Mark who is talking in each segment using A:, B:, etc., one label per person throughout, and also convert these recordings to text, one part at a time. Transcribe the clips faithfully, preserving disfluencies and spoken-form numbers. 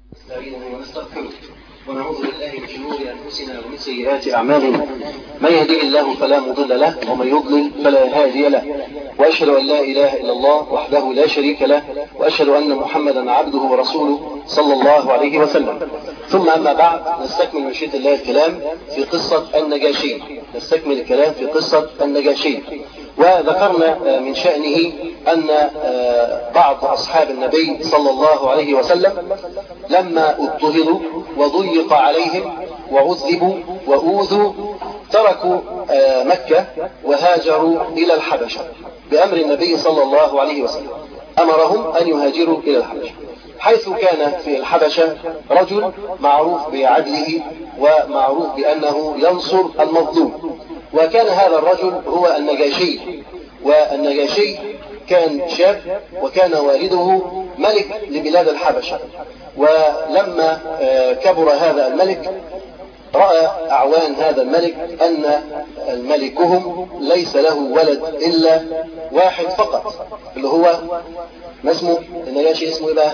A: نستعينه ونستغفره ونعوذ بالله من شرور انفسنا ومن سيئات اعمالنا. من يهده الله فلا مضل له ومن يضلل فلا هادي له، واشهد ان لا اله الا الله وحده لا شريك له، واشهد ان محمدا عبده ورسوله صلى الله عليه وسلم. ثم اما بعد، نستكمل من شئة الله الكلام في قصه النجاشي نستكمل الكلام في قصه النجاشي وذكرنا من شأنه أن بعض أصحاب النبي صلى الله عليه وسلم لما اضطهدوا وضيق عليهم وعذبوا وأوذوا تركوا مكة وهاجروا إلى الحبشة بأمر النبي صلى الله عليه وسلم. أمرهم أن يهاجروا إلى الحبشة، حيث كان في الحبشة رجل معروف بعدله ومعروف بأنه ينصر المظلوم، وكان هذا الرجل هو النجاشي. والنجاشي كان شاب وكان والده ملك لبلاد الحبشة، ولما كبر هذا الملك رأى أعوان هذا الملك أن ملكهم ليس له ولد إلا واحد فقط، اللي هو ما اسمه النجاشي؟ اسمه إيه بقى؟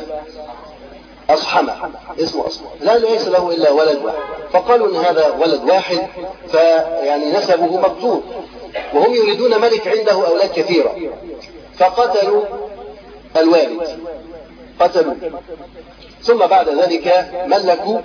A: أصحمة، اسمه أصحمة، لا ليس له إلا ولد واحد. فقالوا إن هذا ولد واحد فيعني نسبه مقتول، وهم يريدون ملك عنده أولاد كثيرة، فقتلوا الوالد، قتلوا. ثم بعد ذلك ملكوا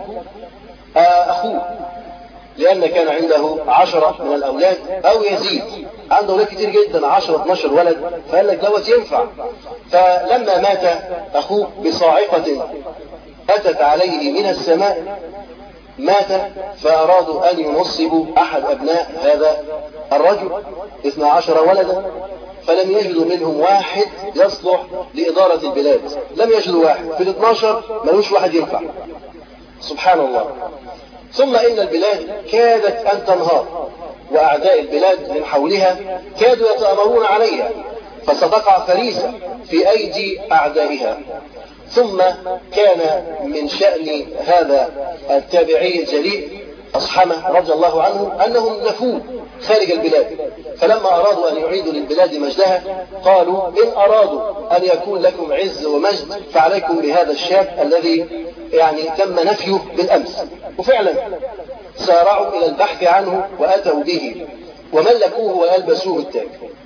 A: أخوه، لأن كان عنده عشرة من الأولاد أو يزيد، عنده أولاد كتير جدا، عشرة اثناشر ولد، فقال لك دوت ينفع. فلما مات أخوه بصاعقة أتت عليه من السماء مات، فأرادوا أن ينصبوا أحد أبناء هذا الرجل اثنا عشر ولدا، فلم يجدوا منهم واحد يصلح لإدارة البلاد، لم يجدوا واحد في الاثناشر، ملوش واحد ينفع. سبحان الله. ثم إن البلاد كادت أن تنهار، وأعداء البلاد من حولها كادوا يتآمرون عليها، فستقع فريسة في أيدي أعدائها. ثم كان من شأن هذا التابعي الجليل أصحمة رضي الله عنه أنهم نفوا خارج البلاد، فلما أرادوا أن يعيدوا للبلاد مجدها قالوا إن أرادوا أن يكون لكم عز ومجد فعليكم بهذا الشاب الذي يعني تم نفيه بالأمس. وفعلا سارعوا إلى البحث عنه وأتوا به وملكوه وألبسوه التاج،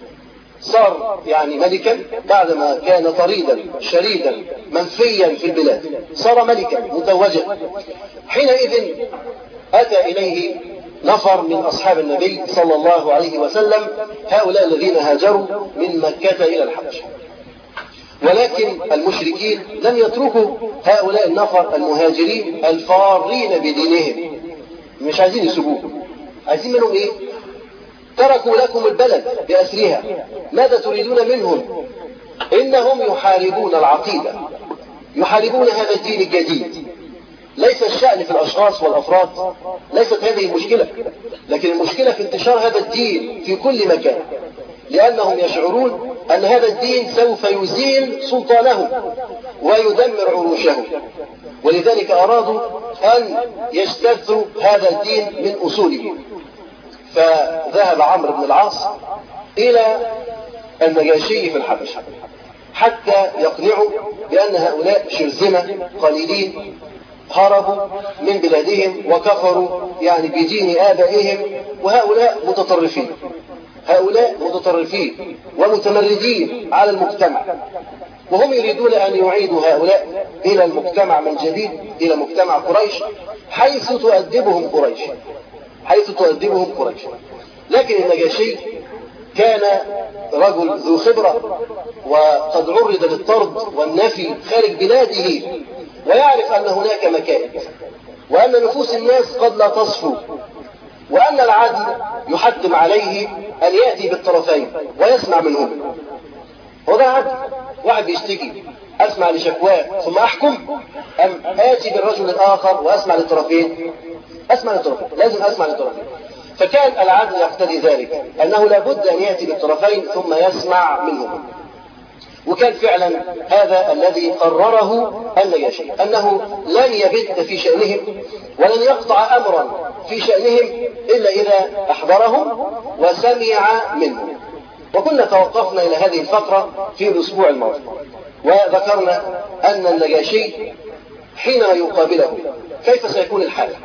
A: صار يعني ملكا بعدما كان طريدا شريدا منفيا في البلاد، صار ملكا متوجا. حينئذ أتى إليه نفر من أصحاب النبي صلى الله عليه وسلم، هؤلاء الذين هاجروا من مكة إلى الحبشة، ولكن المشركين لم يتركوا هؤلاء النفر المهاجرين الفارين بدينهم، مش عايزين يسيبوه، عايزين منهم إيه؟ تركوا لكم البلد بأسرها، ماذا تريدون منهم؟ إنهم يحاربون العقيدة، يحاربون هذا الدين الجديد. ليس الشأن في الأشخاص والأفراد، ليست هذه المشكلة، لكن المشكلة في انتشار هذا الدين في كل مكان، لأنهم يشعرون أن هذا الدين سوف يزيل سلطانهم ويدمر عروشهم، ولذلك أرادوا أن يجتثوا هذا الدين من أصوله. فذهب عمرو بن العاص إلى النجاشي في الحبشة حتى يقنعوا بأن هؤلاء شرذمة قليلين هربوا من بلادهم وكفروا يعني بدين آبائهم، وهؤلاء متطرفين، هؤلاء متطرفين ومتمردين على المجتمع، وهم يريدون أن يعيدوا هؤلاء إلى المجتمع من جديد، إلى مجتمع قريش حيث تؤدبهم قريش حيث تؤدبهم قريش. لكن النجاشي كان رجل ذو خبرة وقد عرض للطرد والنفي خارج بلاده، ويعرف أن هناك مكائد، وأن نفوس الناس قد لا تصفو، وأن العدل يحتم عليه أن يأتي بالطرفين ويسمع منهم. وده عدل، واحد بيشتكي أسمع لشكواه ثم أحكم، أم آتي بالرجل الآخر وأسمع للطرفين؟ أسمع للطرفين، لازم أسمع للطرفين. فكان العدل يقتضي ذلك، أنه لابد أن يأتي بالطرفين ثم يسمع منهم. وكان فعلا هذا الذي قرره النجاشي، أنه لن يبت في شأنهم ولن يقطع أمرا في شأنهم إلا إذا أحضرهم وسمع منهم. وكنا توقفنا إلى هذه الفترة في الأسبوع الماضي، وذكرنا أن النجاشي حينما يقابله كيف سيكون الحال؟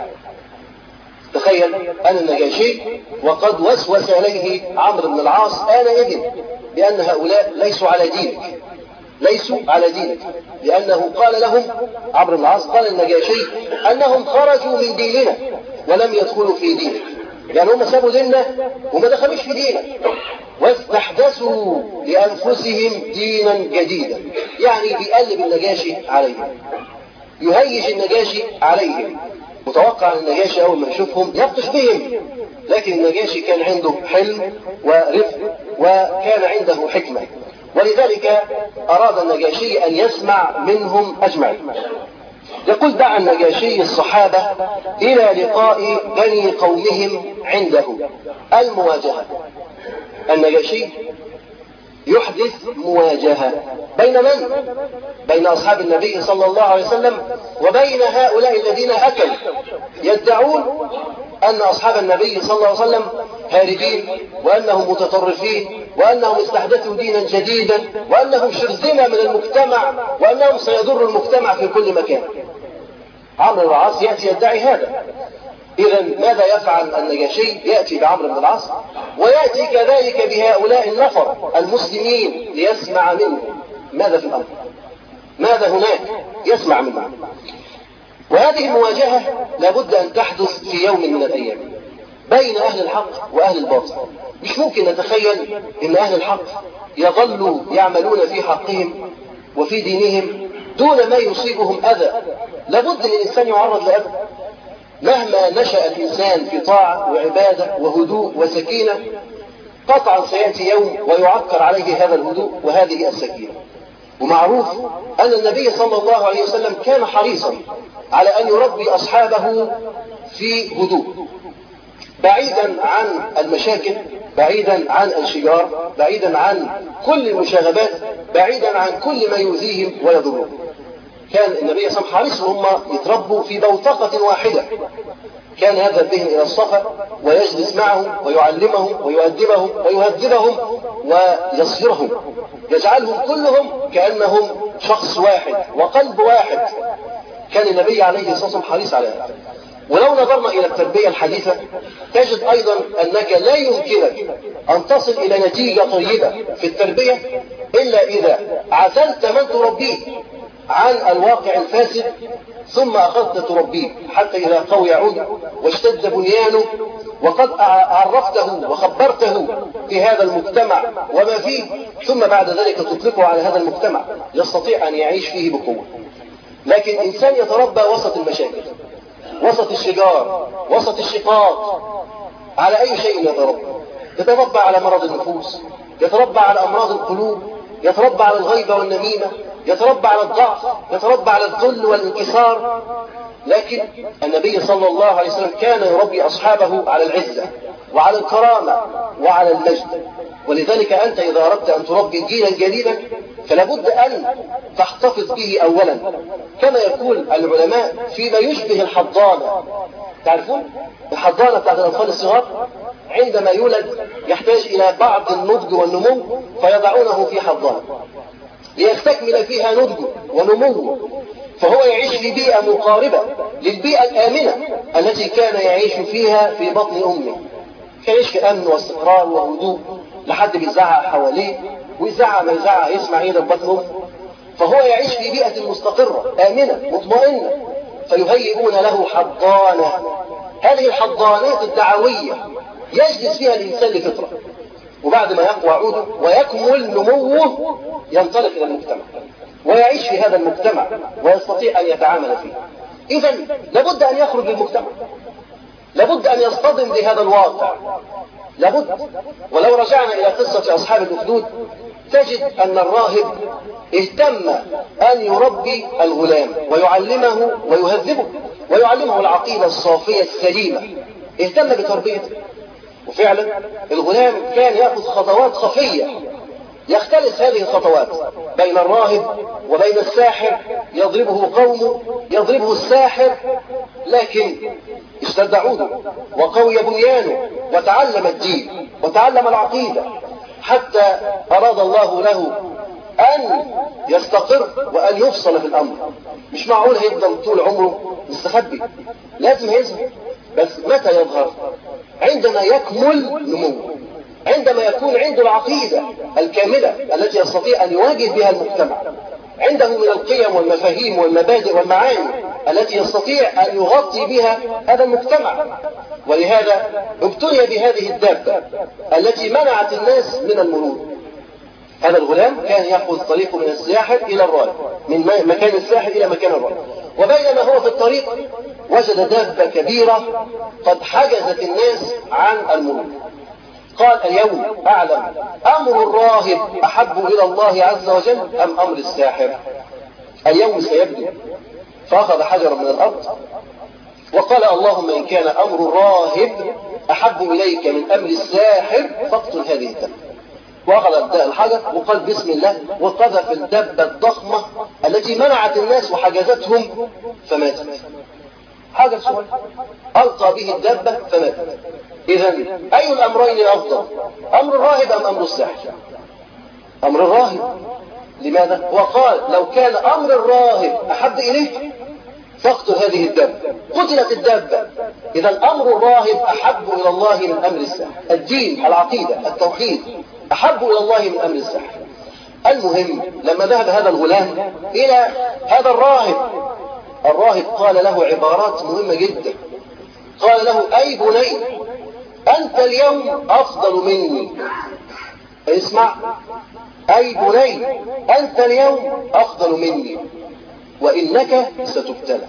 A: تخيل أن النجاشي وقد وسوس إليه عمرو بن العاص آنئذ بأن هؤلاء ليسوا على دينك، ليسوا على دينك، لأنه قال لهم عمرو بن العاص قال النجاشي أنهم خرجوا من ديننا ولم يدخلوا في دينك، يعني هم سابوا ديننا وما دخلوش في دينك، واستحدثوا لأنفسهم دينا جديدا. يعني بيقلب النجاشي عليهم، يهيج النجاشي عليهم. متوقع أن النجاشي أول ما يشوفهم يبطش بهم، لكن النجاشي كان عنده حلم ورفق وكان عنده حكمة، ولذلك أراد النجاشي أن يسمع منهم أجمعين. يقول دعا النجاشي الصحابة إلى لقاء بني قومهم عنده، المواجهة. النجاشي يحدث مواجهة بين من؟ بين أصحاب النبي صلى الله عليه وسلم وبين هؤلاء الذين أكلوا يدعون أن أصحاب النبي صلى الله عليه وسلم هاربين، وأنهم متطرفين، وأنهم استحدثوا دينا جديدا، وأنهم شرذمة من المجتمع، وأنهم سيضروا المجتمع في كل مكان. عمرو بن العاص يأتي يدعي هذا. إذا ماذا يفعل النجاشي؟ يأتي بعمرو بن العاص ويأتي كذلك بهؤلاء النفر المسلمين ليسمع منه ماذا في الأمر، ماذا هناك، يسمع منه. وهذه المواجهة لابد أن تحدث في يوم من الأيام بين أهل الحق وأهل الباطل. مش ممكن نتخيل أن أهل الحق يظلوا يعملون في حقهم وفي دينهم دون ما يصيبهم أذى. لابد أن الإنسان يعرض لأذى. مهما نشأ الإنسان في طاعة وعبادة وهدوء وسكينة، قطعا سيأتي يوم ويعكر عليه هذا الهدوء وهذه السكينة. ومعروف أن النبي صلى الله عليه وسلم كان حريصا على أن يربي أصحابه في هدوء، بعيدا عن المشاكل، بعيدا عن الشجار، بعيدا عن كل المشاغبات، بعيدا عن كل ما يؤذيهم ويضرهم. كان النبي صلى الله عليه وسلم حريص هم يتربوا في بوتقة واحدة. كان يذهب بهم إلى الصفا ويجلس معهم ويعلمهم ويؤدبهم ويهذبهم ويصهرهم، يجعلهم كلهم كأنهم شخص واحد وقلب واحد. كان النبي عليه الصلاة والسلام حريص على هذا. ولو نظرنا إلى التربية الحديثة تجد أيضا أنك لا يمكنك أن تصل إلى نتيجة طيبة في التربية إلا إذا عزلت من تربيه عن الواقع الفاسد، ثم أخذت تربيه حتى إذا قوي عود واشتد بنيانه وقد عرفته وخبرته في هذا المجتمع وما فيه، ثم بعد ذلك تطلقه على هذا المجتمع يستطيع أن يعيش فيه بقوة. لكن إنسان يتربى وسط المشاكل، وسط الشجار، وسط الشقاق، على أي شيء يتربى؟ يتربى على مرض النفوس، يتربى على أمراض القلوب، يتربى على الغيبة والنميمة، يتربى على الضعف، يتربى على الذل والانكسار. لكن النبي صلى الله عليه وسلم كان يربي أصحابه على العزة وعلى الكرامة وعلى المجد. ولذلك أنت إذا أردت أن تربي جيلا جديدا فلابد أن تحتفظ به أولا، كما يقول العلماء فيما يشبه الحضانة. تعرفون الحضانة بتاعت الأطفال الصغار عندما يولد يحتاج إلى بعض النضج والنمو فيضعونه في حضانة ليستكمل فيها نضجه ونموه، فهو يعيش في بيئة مقاربة للبيئة الآمنة التي كان يعيش فيها في بطن أمه. كان يعيش في أمن واستقرار وهدوء، لحد بيزعق حواليه ويزعق ما يزعق يسمع ايه بطن أمه، فهو يعيش في بيئة مستقرة آمنة مطمئنة، فيهيئون له حضانة. هذه الحضانات الدعوية يجلس فيها الإنسان لفطرة، وبعد ما يقوى عوده ويكمل نموه ينطلق إلى المجتمع ويعيش في هذا المجتمع ويستطيع أن يتعامل فيه. إذا لابد أن يخرج للمجتمع، لابد أن يصطدم بهذا الواقع، لابد. ولو رجعنا إلى قصة أصحاب الأخدود تجد أن الراهب اهتم أن يربي الغلام ويعلمه ويهذبه ويعلمه العقيدة الصافية السليمة، اهتم بتربيته. وفعلا الغلام كان يأخذ خطوات خفية يختلف هذه الخطوات بين الراهب وبين الساحر، يضربه قومه، يضربه الساحر، لكن اشتد عوده وقوي بنيانه وتعلم الدين وتعلم العقيدة حتى أراد الله له أن يستقر وأن يفصل في الأمر. مش معقول هيفضل طول عمره مستخبي، لازم هيظهر. بس متى يظهر؟ عندما يكمل نموه، عندما يكون عنده العقيدة الكاملة التي يستطيع أن يواجه بها المجتمع، عنده من القيم والمفاهيم والمبادئ والمعاني التي يستطيع أن يغطي بها هذا المجتمع. ولهذا ابتلي بهذه الدابة التي منعت الناس من المرور. هذا الغلام كان يأخذ طريقه من الساحل إلى الراهب، من مكان الساحل إلى مكان الراهب، وبينما هو في الطريق وجد دابة كبيرة قد حجزت الناس عن المرور. قال اليوم أعلم أمر الراهب أحب إلى الله عز وجل أم أمر الساحر؟ اليوم سيبدو. فأخذ حجرا من الأرض وقال اللهم إن كان أمر الراهب أحب إليك من أمر الساحر فاقتل هذه الدابة. وأخذ الحجر وقال بسم الله وقذف الدابة الضخمة التي منعت الناس وحجزتهم فماتت. حجر صغير ألقى به الدابة فماتت. إذا أي الأمرين أفضل؟ أمر الراهب أم أمر الساحر؟ أمر الراهب. لماذا؟ وقال لو كان أمر الراهب أحب إليك فاقتل هذه الدابة. قتلت الدابة. إذا أمر الراهب أحب إلى الله من أمر الساحر. الدين، العقيدة، التوحيد أحب إلى الله من أمر الساحر. المهم لما ذهب هذا الغلام إلى هذا الراهب، الراهب قال له عبارات مهمة جدا. قال له أي بني أنت اليوم أفضل مني. اسمع، أي بني أنت اليوم أفضل مني وإنك ستبتلى،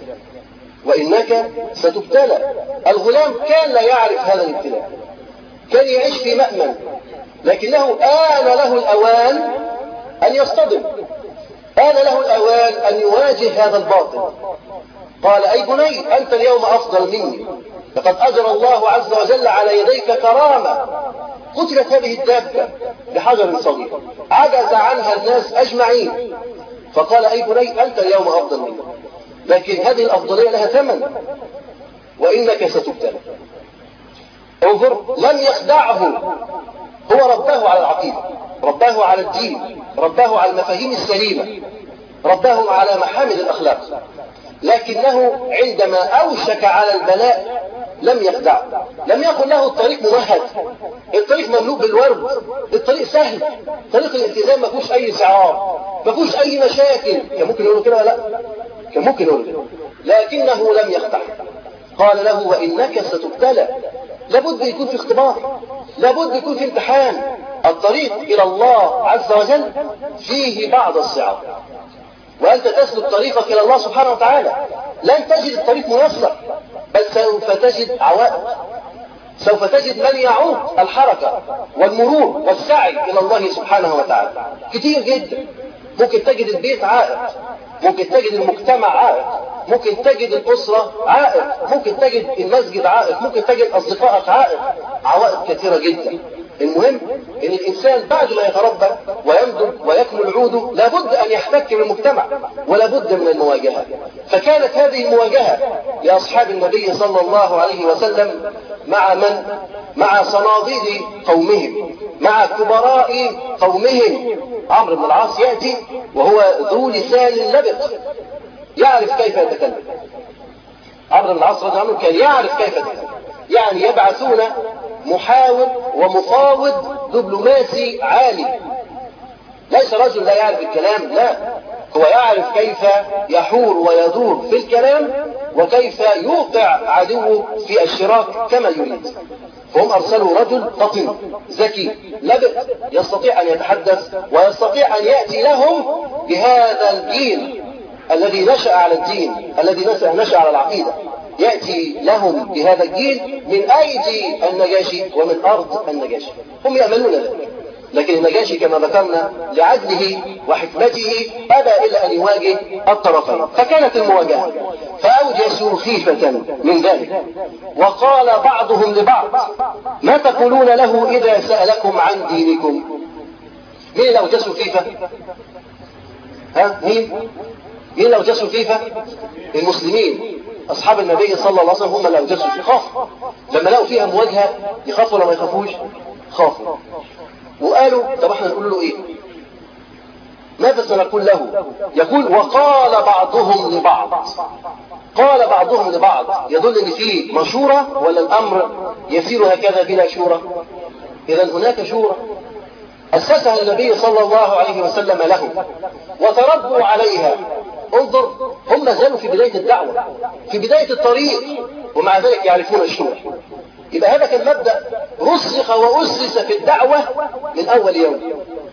A: وإنك ستبتلى. الغلام كان لا يعرف هذا الابتلاء، كان يعيش في مأمن، لكنه آن له الأوان أن يصطدم، آن له الأوان أن يواجه هذا الباطل. قال أي بني أنت اليوم أفضل مني، لقد أجرى الله عز وجل على يديك كرامة. قتلت هذه الدابة بحجر صغير عجز عنها الناس أجمعين. فقال أي بني أنت اليوم أفضل مني، لكن هذه الأفضلية لها ثمن وإنك ستبتلى. انظر، لم يخدعه، هو رباه على العقيدة، رباه على الدين، رباه على المفاهيم السليمة، رباه على محامد الأخلاق، لكنه عندما أوشك على البلاء لم يخدعه، لم يكن له الطريق ممهد، الطريق مملوء بالورد، الطريق سهل، طريق الالتزام ما فيهوش أي سعار، ما فيهوش أي مشاكل. كان ممكن يقولوا كده؟ لا، كان ممكن يقولوا كده، لكنه لم يخدع. قال له وإنك ستبتلى، لابد يكون في اختبار، لابد يكون في امتحان. الطريق إلى الله عز وجل فيه بعض الصعاب، وأنت تسلك طريقك إلى الله سبحانه وتعالى لن تجد الطريق ميسر، بل سوف تجد عوائق، سوف تجد من يعوق الحركة والمرور والسعي إلى الله سبحانه وتعالى كتير جدا. ممكن تجد البيت عائق، ممكن تجد المجتمع عائق، ممكن تجد الأسرة عائق، ممكن تجد المسجد عائق، ممكن تجد أصدقائك عائق، عوائق كثيرة جدا. المهم ان الانسان بعد ما يتربى وينضج ويكمل عوده لابد ان يحتك بالمجتمع ولابد من المواجهة. فكانت هذه المواجهة لاصحاب النبي صلى الله عليه وسلم مع من؟ مع صناديد قومهم، مع كبراء قومهم. عمرو بن العاص يأتي وهو ذو لسان لبق، يعرف كيف يتكلم. عمرو بن العاص رضي الله عنه كان يعرف كيف يتكلم، يعني يبعثون محاور ومفاوض دبلوماسي عالي، ليس رجل لا يعرف الكلام، لا، هو يعرف كيف يحور ويدور في الكلام وكيف يوقع عدوه في الشراك كما يريد. فهم أرسلوا رجل فطن ذكي لبق يستطيع أن يتحدث ويستطيع أن يأتي لهم بهذا الجيل الذي نشأ على الدين، الذي نشأ على العقيدة، يأتي لهم بهذا الجيل من أيدي النجاشي ومن أرض النجاشي. هم يأمنون ذلك، لكن النجاشي كما ذكرنا لعدله وحكمته أبى إلا أن يواجه الطرفين، فكانت المواجهة. فأوجسوا خيفة من ذلك، وقال بعضهم لبعض ما تقولون له إذا سألكم عن دينكم؟ مين اللي أوجسوا خيفة؟ ها مين؟ مين اللي أوجسوا خيفة؟ المسلمين، أصحاب النبي صلى الله عليه وسلم هم اللي أوجسوا خيفة. خافوا لما لقوا فيها مواجهة، يخافوا ولا ما يخافوش؟ خافوا. وقالوا طب احنا نقول له ايه؟ ماذا سنقول له؟ يقول وقال بعضهم لبعض. قال بعضهم لبعض يدل ان فيه مشورة ولا الامر يسير هكذا بلا شورى؟ اذا هناك شورى اسسها النبي صلى الله عليه وسلم لهم وتربوا عليها. انظر، هم ما زالوا في بداية الدعوة، في بداية الطريق، ومع ذلك يعرفون الشورى. يبقى هذا كان مبدأ رسخ وأسس في الدعوة من أول يوم،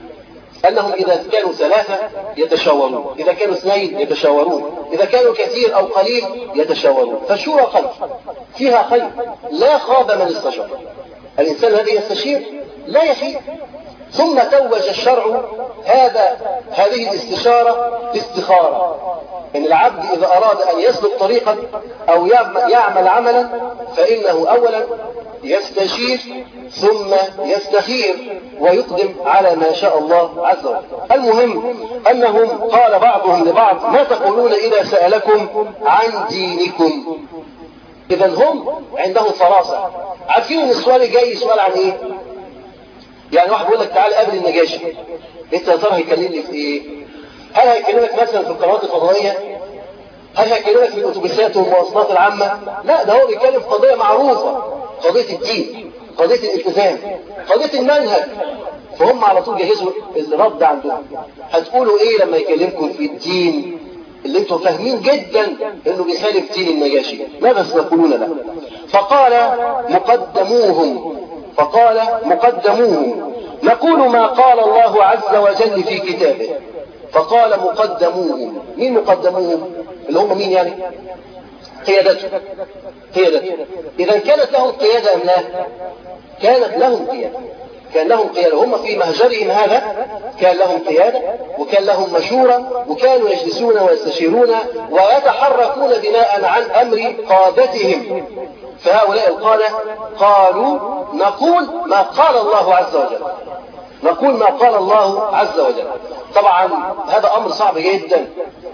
A: أنهم إذا كانوا ثلاثة يتشاورون، إذا كانوا اثنين يتشاورون، إذا كانوا كثير أو قليل يتشاورون. فالشورى خير، فيها خير، لا خاب من استشار. الإنسان الذي يستشير لا يخيب. ثم توج الشرع هذا هذه الاستشارة استخارة، إن العبد إذا أراد أن يسلك طريقا أو يعمل عملا فإنه أولا يستشير ثم يستخير ويقدم على ما شاء الله عز وجل. المهم أنهم قال بعضهم لبعض ما تقولون إذا سألكم عن دينكم. إذا هم عندهم فراسة، عارفين ان السؤال الجاي سؤال عن ايه. يعني واحد بيقول لك تعالى قابل النجاشي، انت يا ترى هيكلمني في ايه؟ هل هيكلمك مثلا في القنوات الفضائيه؟ هل هيكلمك في الاتوبيسات والمواصلات العامه؟ لا، ده هو بيتكلم في قضيه معروفه، قضيه الدين، قضيه الالتزام، قضيه المنهج. فهم على طول جهزوا الرد عندهم. هتقولوا ايه لما يكلمكم في الدين اللي انتم فاهمين جدا انه بيخالف دين النجاشي؟ ماذا سيقولون له؟ فقال مقدموهم فقال مقدموهم نقول ما قال الله عز وجل في كتابه. فقال مقدموهم، مين مقدموهم؟ اللي هم مين يعني؟ قيادته قيادته اذا كانت لهم قيادة ام لا؟ كانت لهم قيادة، كان لهم قيادة. هم في مهجرهم هذا كان لهم قيادة وكان لهم مشورة، وكانوا يجلسون ويستشيرون ويتحركون بناء عن أمر قادتهم. فهؤلاء القادة قالوا نقول ما قال الله عز وجل، نقول ما قال الله عز وجل. طبعا هذا أمر صعب جدا،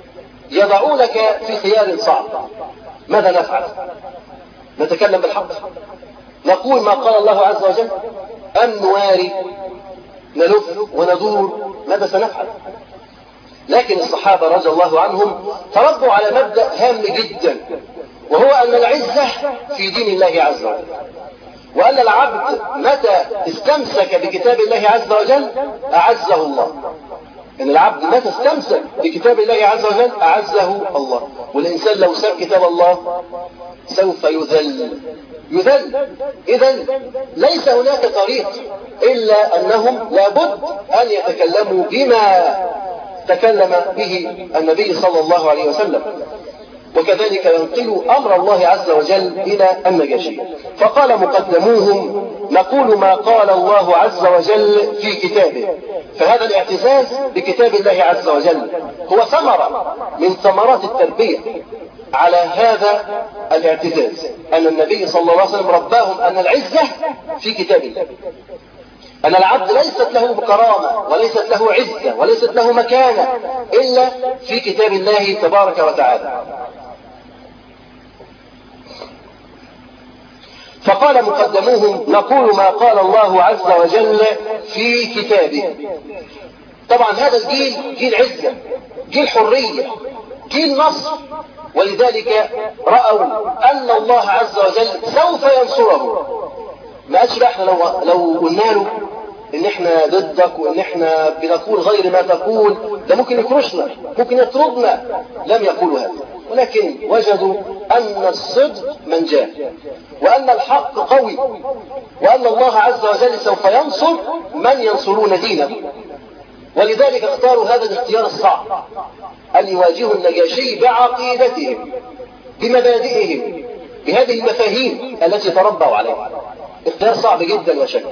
A: يضعونك في خيار صعب. ماذا نفعل؟ نتكلم بالحق، نقول ما قال الله عز وجل، أم نواري نلف وندور؟ ماذا سنفعل؟ لكن الصحابة رضي الله عنهم تربوا على مبدأ هام جدا، وهو أن العزة في دين الله عز وجل، وأن العبد متى استمسك بكتاب الله عز وجل أعزه الله. أن العبد متى استمسك بكتاب الله عز وجل أعزه الله. والإنسان لو ساب كتاب الله سوف يذل يذل. إذن ليس هناك طريق إلا أنهم لابد أن يتكلموا بما تكلم به النبي صلى الله عليه وسلم، وكذلك ينقلوا أمر الله عز وجل إلى النجاشي. فقال مقدموهم نقول ما قال الله عز وجل في كتابه. فهذا الاعتزاز بكتاب الله عز وجل هو ثمرة من ثمرات التربية على هذا الاعتزاز، أن النبي صلى الله عليه وسلم رباهم أن العزة في كتاب الله، أن العبد ليست له كرامة وليست له عزة وليست له مكانة إلا في كتاب الله تبارك وتعالى. فقال مقدموهم نقول ما قال الله عز وجل في كتابه. طبعا هذا الجيل جيل عزة، جيل حرية، جيل نصر، ولذلك رأوا أن الله عز وجل سوف ينصره. ما قالش بقى احنا لو, لو قلنا له ان احنا ضدك وان احنا بنقول غير ما تقول ده ممكن يكرشنا، ممكن يطردنا. لم يقولوا هذا، ولكن وجدوا ان الصدق منجاه، وان الحق قوي، وان الله عز وجل سوف ينصر من ينصرون دينه. ولذلك اختاروا هذا الاختيار الصعب، ان يواجهوا النجاشي بعقيدتهم، بمبادئهم، بهذه المفاهيم التي تربوا عليها. اختيار صعب جدا وشك.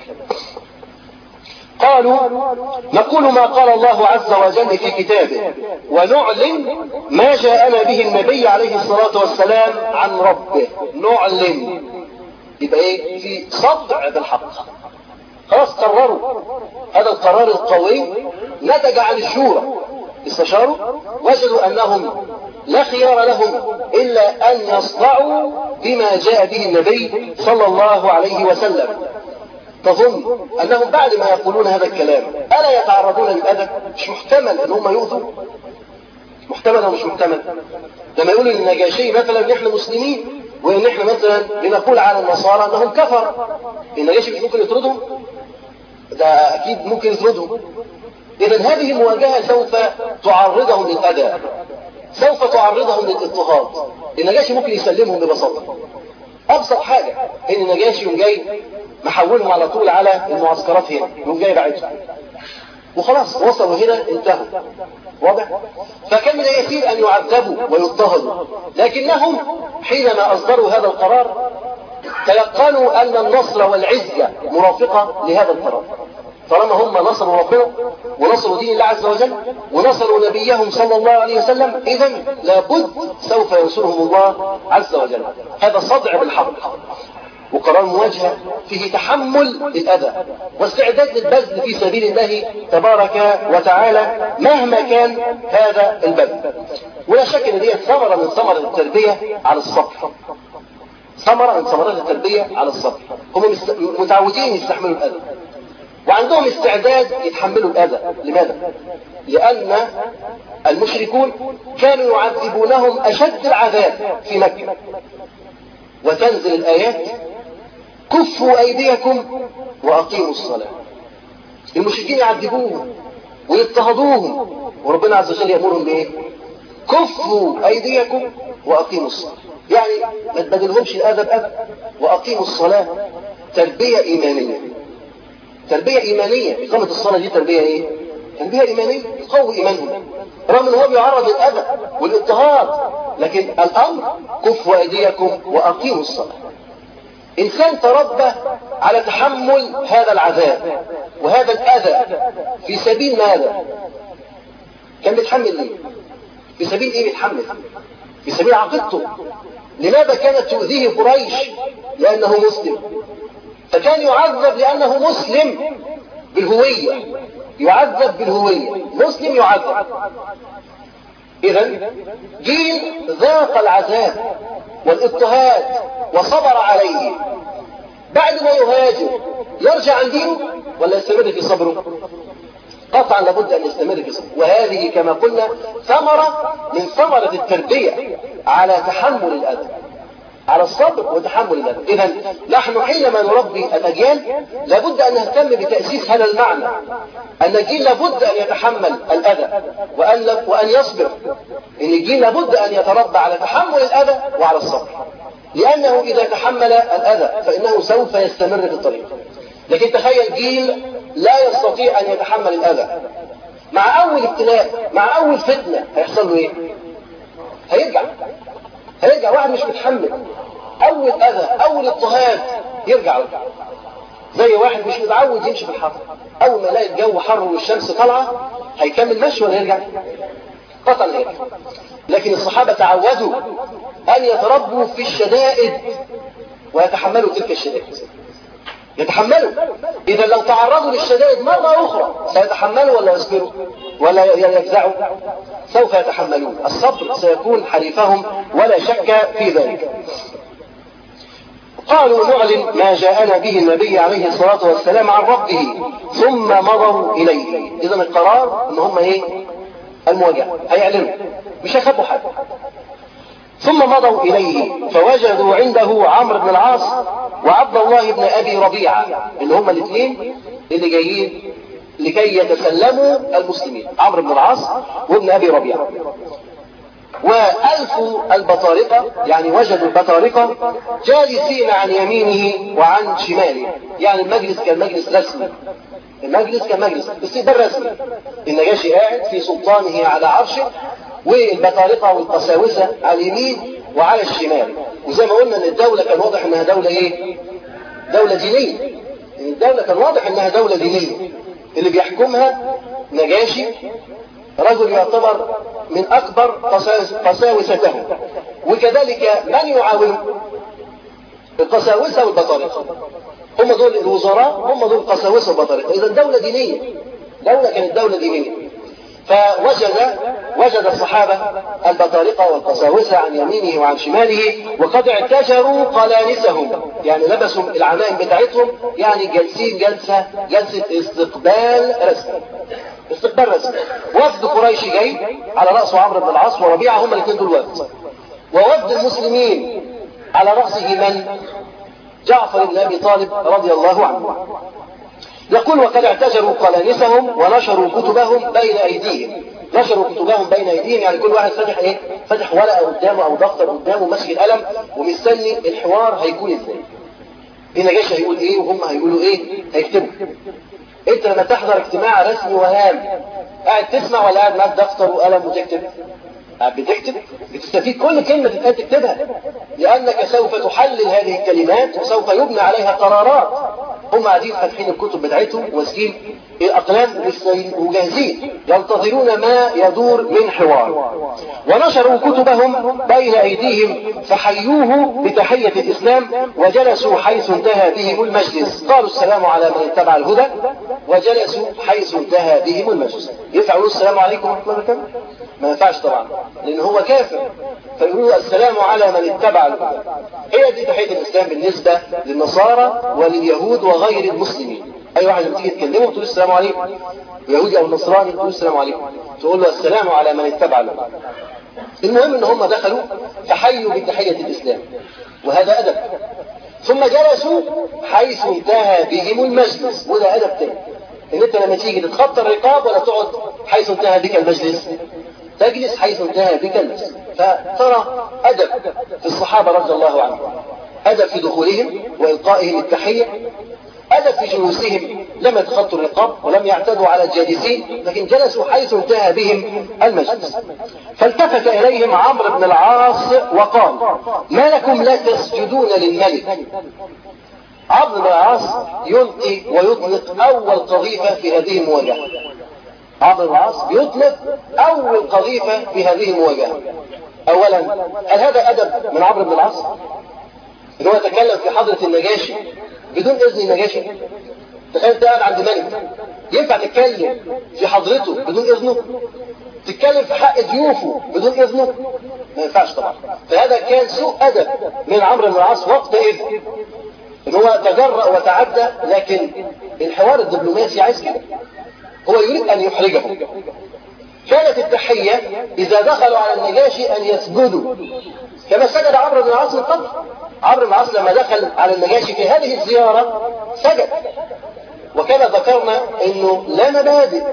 A: قالوا نقول ما قال الله عز وجل في كتابه ونعلن ما جاءنا به النبي عليه الصلاة والسلام عن ربه. نعلن يبقى ايه؟ في صدع بالحق. خلاص قرروا هذا القرار القوي، نتج عن الشورى. استشاروا وجدوا انهم لا خيار لهم الا ان يصدعوا بما جاء به النبي صلى الله عليه وسلم. تظن أنهم بعد ما يقولون هذا الكلام ألا يتعرضون للأذى؟ مش محتمل أن هم يؤذوا؟ محتمل أو مش محتمل؟ لما يقولوا للنجاشي مثلا نحن مسلمين وإن احنا مثلا لنقول على النصارى أنهم كفر، النجاشي مش ممكن يطردهم؟ ده أكيد ممكن يطردهم. إذن هذه مواجهة سوف تعرضهم للأذى، سوف تعرضهم للاضطهاد. النجاشي ممكن يسلمهم ببساطة. أبسط حاجة إن النجاشي يوم جاي محولهم على طول على المعسكرات هنا، يوم جاي بعدهم وخلاص وصلوا هنا انتهوا. واضح؟ فكان من يسير أن يعذبوا ويضطهدوا، لكنهم حينما أصدروا هذا القرار تيقنوا أن النصر والعزة مرافقة لهذا القرار. طالما هم نصروا ربنا ونصروا دين الله عز وجل ونصروا نبيهم صلى الله عليه وسلم، إذن لابد سوف ينصرهم الله عز وجل. هذا صدع بالحق وقرار مواجهة فيه تحمل للأذى واستعداد للبذل في سبيل الله تبارك وتعالى مهما كان هذا البذل. ولا شك ان دي ثمرة من ثمرة التربية على الصبر، ثمرة من ثمرات التربية على الصبر. هم متعودين يستحملوا الأذى وعندهم استعداد يتحملوا الأذى. لماذا؟ لأن المشركون كانوا يعذبونهم أشد العذاب في مكة، وتنزل الآيات كفوا أيديكم وأقيموا الصلاة. المشركين يعذبوهم ويضطهدوهم وربنا عز وجل يأمرهم بإيه؟ كفوا أيديكم وأقيموا الصلاة، يعني ما تبدلهمش الأذى بأذى وأقيموا الصلاة. تربية إيمانية، تربية إيمانية. إقامة الصلاة دي تربية إيه؟ تربية إيمانية تقوي إيمانهم رغم أنه هو بيعرض للأذى والاضطهاد، لكن الأمر كفوا أيديكم وأقيموا الصلاة. إنسان تربى على تحمل هذا العذاب وهذا الأذى في سبيل ماذا؟ كان بيتحمل ليه؟ في سبيل إيه بيتحمل؟ في سبيل عقيدته. لماذا كانت تؤذيه قريش؟ لأنه مسلم، فكان يعذب لأنه مسلم بالهوية، يعذب بالهوية، مسلم يعذب. إذن جيل ذاق العذاب والاضطهاد وصبر عليه، بعد ما يهاجر يرجع عن دينه ولا يستمر في صبره؟ قطعا لابد أن يستمر في صبره. وهذه كما قلنا ثمرة من ثمرة التربية على تحمل الأذى، على الصبر وتحمل الأذى. إذن نحن حينما نربي الأجيال لابد أن نهتم بتأسيس هذا المعنى، أن الجيل لابد أن يتحمل الأذى وأن, وأن يصبر. إن الجيل لابد أن يتربى على تحمل الأذى وعلى الصبر، لأنه إذا تحمل الأذى فإنه سوف يستمر في الطريق. لكن تخيل جيل لا يستطيع أن يتحمل الأذى، مع أول ابتلاء مع أول فتنة هيحصل له إيه؟ هيرجع هيرجع واحد مش متحمل. أول أذى أول اضطهاد يرجع رجع. زي واحد مش متعود يمشي في الحر، أول ما يلاقي الجو حر والشمس طالعة هيكمل مشي ولا يرجع؟ قطعا يرجع. لكن الصحابة تعودوا أن يتربوا في الشدائد ويتحملوا تلك الشدائد، يتحملوا. إذا لو تعرضوا للشدائد مرة أخرى سيتحملوا ولا يصبروا ولا يفزعوا؟ سوف يتحملون. الصبر سيكون حليفهم ولا شك في ذلك. قالوا نعلن ما جاءنا به النبي عليه الصلاة والسلام عن ربه ثم مضوا إليه. إذا القرار إن هم إيه؟ المواجهة، هيعلنوا مش هيخبوا حاجة. ثم مضوا إليه فوجدوا عنده عمرو بن العاص وعبد الله بن أبي ربيعة، اللي هم الاثنين اللي جايين لكي يتسلموا المسلمين، عمرو بن العاص وابن أبي ربيعة. وألفوا البطارقة، يعني وجدوا البطارقة جالسين عن يمينه وعن شماله، يعني المجلس كان مجلس رسمي، المجلس كان مجلس استقبال رسمي. النجاشي قاعد في سلطانه على عرشه والبطارقة والقساوسة على اليمين وعلى الشمال. وزي ما قلنا ان الدولة كان واضح انها دولة ايه؟ دولة دينية. الدولة كان واضح انها دولة دينية، اللي بيحكمها نجاشي رجل يعتبر من اكبر قساوستهم، وكذلك من يعاون القساوسة والبطارقة هم دول الوزراء، هم دول القساوسة والبطارقة. اذا دولة دينية، دولة كانت دولة دينية. فوجد وجد الصحابة البطارقة والقساوسة عن يمينه وعن شماله وقد اعتجروا قلانسهم، يعني لبسوا العمائم بتاعتهم، يعني جالسين جلسة جلسة استقبال رسمي استقبال رسمي. وفد قريش جاي على رأسه عمرو بن العاص وربيعة، هم الاثنين دول وفد. ووفد المسلمين على رأسه من؟ جعفر بن أبي طالب رضي الله عنه. يقول وقد اعتجروا قلانسهم ونشروا كتبهم بين أيديهم. نشروا كتبهم بين أيديهم يعني كل واحد فتح إيه؟ فتح ورقة قدامه أو دفتر قدامه ماسك القلم ومستني الحوار هيكون إزاي. النجاشي هيقول إيه وهم هيقولوا إيه، هيكتبوا. أنت لما تحضر اجتماع رسمي وهام قاعد تسمع ولا قاعد معاك دفتر وقلم وتكتب؟ بتكتب، بتستفيد كل كلمة تتقال تكتبها، لأنك سوف تحلل هذه الكلمات وسوف يبنى عليها قرارات. هم قاعدين فاتحين الكتب بتاعتهم وماسكين الأقلام وجاهزين ينتظرون ما يدور من حوار. ونشروا كتبهم بين أيديهم فحيوه بتحية الإسلام وجلسوا حيث انتهى بهم المجلس. قالوا السلام على من اتبع الهدى وجلسوا حيث انتهى بهم المجلس. ينفع يقولوا السلام عليكم ورحمة الله وبركاته؟ ما ينفعش طبعا، لأن هو كافر، فيقولوا السلام على من اتبع الهدى. هي دي تحية الإسلام بالنسبة للنصارى ولليهود وغير المسلمين. أي واحد لما تيجي تكلمه تقول السلام عليكم، يهودي أو نصراني تقول السلام عليكم، تقول له السلام على من اتبع الهدى. المهم إن هم دخلوا فحيوا بتحية الإسلام وهذا أدب، ثم جلسوا حيث انتهى بهم المجلس، وده أدب تاني. إن أنت لما تيجي تتخطى الرقاب ولا تقعد حيث انتهى بك المجلس، تجلس حيث انتهى بك المجلس. فترى أدب في الصحابة رضي الله عنهم، أدب في دخولهم وإلقائهم التحية، أدب في جلوسهم لم يتخطوا الرقاب ولم يعتدوا على الجالسين، لكن جلسوا حيث انتهى بهم المجلس. فالتفت إليهم عمرو بن العاص وقال ما لكم لا تسجدون للملك؟ عمرو بن العاص يلقي ويطلق أول قذيفة في هذه المواجهة. عمرو بن العاص يطلق أول قذيفة في هذه المواجهة. أولا، هل هذا أدب من عمرو بن العاص؟ إن هو يتكلم في حضرة النجاشي بدون إذن النجاشي؟ تخيل أنت قاعد عند ملك، ينفع تتكلم في حضرته بدون إذنه؟ تتكلم في حق ضيوفه بدون إذنه؟ ما ينفعش طبعا. فهذا كان سوء أدب من عمرو بن العاص وقتئذ، إن هو تجرأ وتعدى. لكن الحوار الدبلوماسي عايز كده، هو يريد أن يحرجهم. كانت التحية إذا دخلوا على النجاشي أن يسجدوا كما سجد عمرو بن العاص من قبل. عمرو بن العاص لما دخل على النجاشي في هذه الزيارة سجد. وكما ذكرنا انه لا مبادئ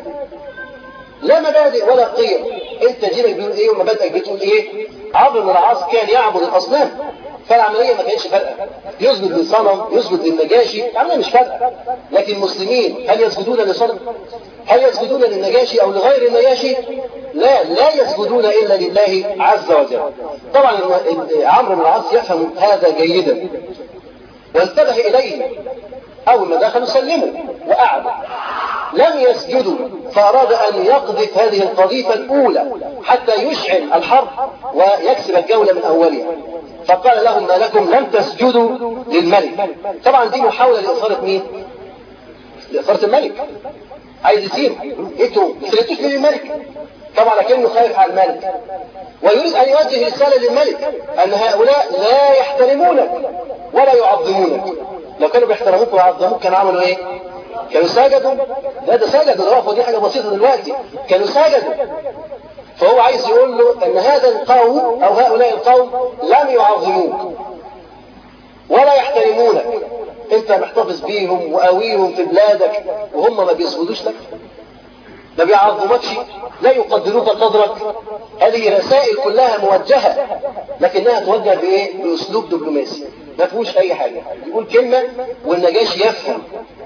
A: لا مبادئ ولا قيم. انت دينك بيقول ايه ومبادئك بتقول ايه؟ عمرو بن العاص كان يعبد الاصنام، فالعملية ما كانتش فارقة، يسجد للصنم يسجد للنجاشي، العملية مش فارقة. لكن المسلمين هل يسجدون لصنم؟ هل يسجدون للنجاشي او لغير النجاشي؟ لا لا يسجدون الا لله عز وجل. طبعا عمرو بن العاص يفهم هذا جيدا وانتبه اليه. اول ما دخلوا سلموا وقعدوا، لم يسجدوا، فاراد ان يقذف هذه القذيفة الاولى حتى يشعل الحرب ويكسب الجولة من اولها. فقال لهم ما لكم لم تسجدوا للملك؟ طبعا دي محاولة لإثارة مين؟ لإثارة الملك، عايز يسير. انتوا ما سجدتوش للملك؟ طبعا لكنه خايف على الملك ويريد ان يوجه رسالة للملك ان هؤلاء لا يحترمونك ولا يعظمونك. لو كانوا بيحترموك ويعظموك كانوا عملوا ايه؟ كانوا سجدوا. لا ده سجدوا، ده وقفوا، دي حاجة بسيطة دلوقتي، كانوا سجدوا. فهو عايز يقول له ان هذا القوم او هؤلاء القوم لم يعظموك ولا يحترمونك، انت محتفظ بيهم وقويهم في بلادك وهم ما بيسجدوش لك، ما بيعظمكش، لا يقدروك قدرك. هذه رسائل كلها موجهة، لكنها توجه بايه؟ باسلوب دبلوماسي ما فيهوش اي حاجة، يقول كلمة والنجاشي يفهم.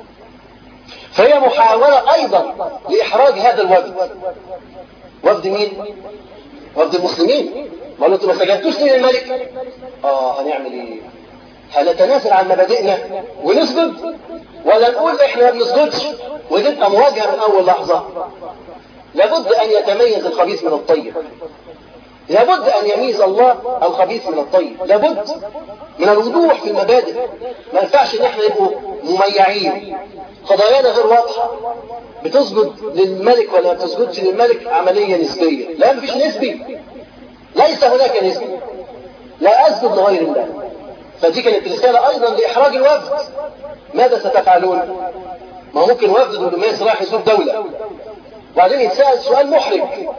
A: فهي محاولة ايضا لاحراج هذا الوفد. وفد مين؟ وفد المسلمين. قالوا انتوا ما سجدتوش ليه للملك؟ اه هنعمل ايه؟ هنتنازل عن مبادئنا ونسجد ولا نقول احنا ما بنسجدش؟ وتبقى مواجهة من اول لحظة. لابد ان يتميز الخبيث من الطيب، لابد ان يميز الله الخبيث من الطيب، لابد من الوضوح في المبادئ. ما ينفعش ان احنا نبقوا مميعين، قضايانا غير واضحة، بتسجد للملك ولا ما بتسجدش للملك عملية نسبية. لا، مفيش نسبي، ليس هناك نسبي، لا أسجد لغير الله. فدي كانت رسالة أيضا لإحراج الوفد. ماذا ستفعلون؟ ما ممكن وفد دبلوماسي راح يزور دولة وبعدين يتسأل سؤال محرج،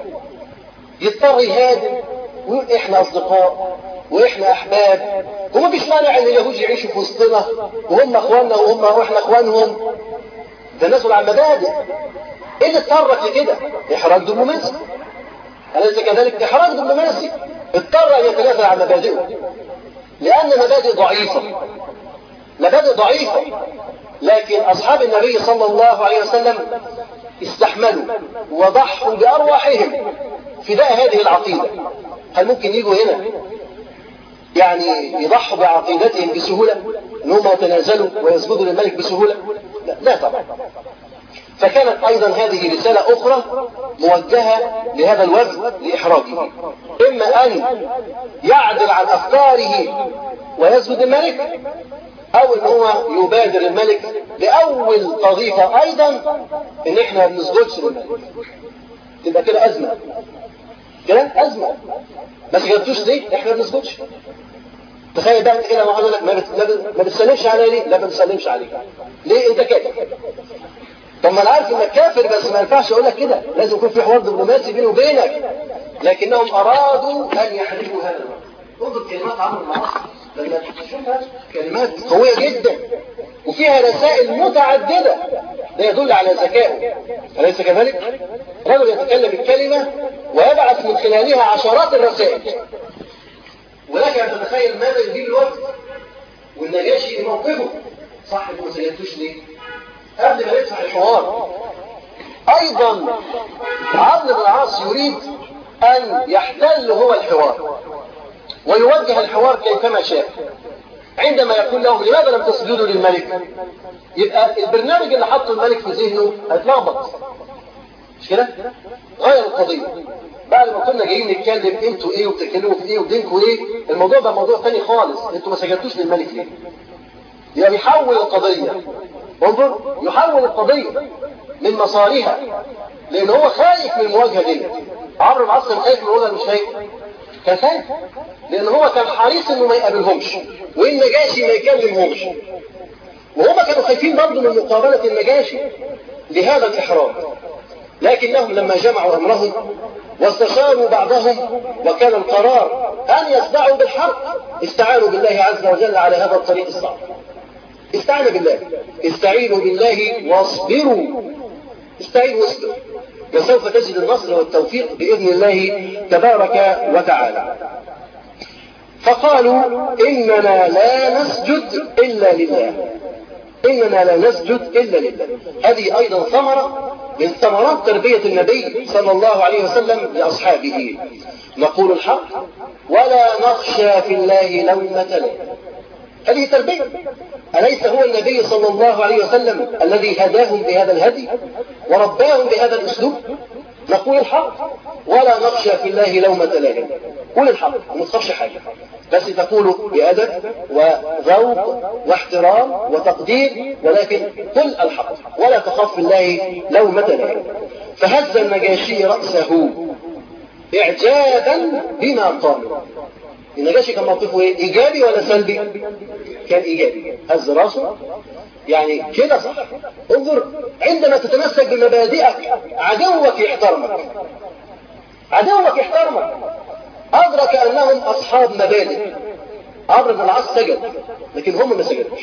A: يضطر يهاجم ويقول إحنا أصدقاء وإحنا أحباب وما فيش مانع إن اليهود يعيشوا في وسطنا وهم أخواننا وهم وإحنا أخوانهم. ده الناس على المبادئ. إيه اللي اضطرك لكده؟ إحراج دبلوماسي. أليس كذلك؟ إحراج دبلوماسي اضطر أن يتنازل عن مبادئه، لأن مبادئ ضعيفة، مبادئ ضعيفة. لكن أصحاب النبي صلى الله عليه وسلم استحملوا وضحوا بأرواحهم فداء هذه العقيدة. هل ممكن يجوا هنا يعني يضحوا بعقيدتهم بسهولة؟ أنهم يتنازلوا ويسجدوا للملك بسهولة؟ لا, لا طبعا. فكانت أيضا هذه رسالة أخرى موجهة لهذا الوفد لإحراجه، إما أن يعدل عن أفكاره ويسجد الملك، أو أن هو يبادر الملك لأول قضية أيضا إن إحنا ما بنسجدش للملك. تبقى كده أزمة، كده أزمة. ما سجدتوش ليه؟ إحنا ما بنسجدش. تخيل بقى كده واحد يقول لك ما بتسلمش عليه ليه؟ لا ما بنسلمش عليك. ليه؟ أنت كده. طب ما انا عارف انك كافر، بس ما ينفعش اقول لك كده، لازم يكون في حوار دبلوماسي بيني وبينك. لكنهم ارادوا ان يحرجوا هذا الوقت. انظر كلمات عمرو بن العاص لما تشوفها كلمات قويه جدا وفيها رسائل متعدده، ده يدل على ذكائه. اليس كذلك؟ رجل يتكلم الكلمه ويبعث من خلالها عشرات الرسائل. ولكن ان تتخيل ماذا يجيب الوقت والنجاشي موقفه. صاحب ما سيدتوش ليه؟ قبل ما يفتح الحوار. ايضا عمرو بن العاص يريد ان يحتل هو الحوار ويوجه الحوار كيفما شاء. عندما يقول لهم لماذا لم تسجدوا للملك، يبقى البرنامج اللي حطه الملك في ذهنه هيتلخبط، مش كده؟ غير القضيه. بعد ما كنا جايين نتكلم انتوا ايه وبتتكلموا في ايه ودينكم ايه، الموضوع بقى موضوع ثاني خالص. انتوا ما سجدتوش للملك ليه؟ يعني يحول القضيه. انظر، يحول القضية من مسارها، لأن هو خايف من المواجهة دي. عمرو بن العاص كان خايف من المواجهة، مش خايف؟ كان خايف، لأن هو كان حريص إنه ما يقابلهمش والنجاشي ما يكلمهمش، وهما كانوا خايفين برضه من مقابلة النجاشي لهذا الإحراج. لكنهم لما جمعوا أمرهم واستشاروا بعضهم وكان القرار أن يصدعوا بالحق، استعانوا بالله عز وجل على هذا الطريق الصعب. استعانوا بالله، استعينوا بالله واصبروا، استعينوا واصبروا، وسوف تجد النصر والتوفيق بإذن الله تبارك وتعالى. فقالوا إننا لا نسجد إلا لله، إننا لا نسجد إلا لله. هذه أيضا ثمرة من ثمرات تربية النبي صلى الله عليه وسلم لأصحابه. نقول الحق ولا نخشى في الله لومة لائم. هذه تربية. أليس هو النبي صلى الله عليه وسلم الذي هداهم بهذا الهدي ورباهم بهذا الأسلوب؟ نقول الحق ولا نخشى في الله لومة لائم. قول الحق وما تخافش حاجة، بس تقوله بأدب وذوق واحترام وتقدير، ولكن قل الحق ولا تخاف في الله لومة لائم. فهز النجاشي رأسه إعجابا بما قالوا. النجاشي كان موقفه ايه؟ ايجابي ولا سلبي؟ كان ايجابي. هز راسه يعني كده صح. انظر، عندما تتمسك بمبادئك عدوك يحترمك، عدوك يحترمك. ادرك انهم اصحاب مبادئ. عمرو بن العاص سجد لكن هم ما سجدوش،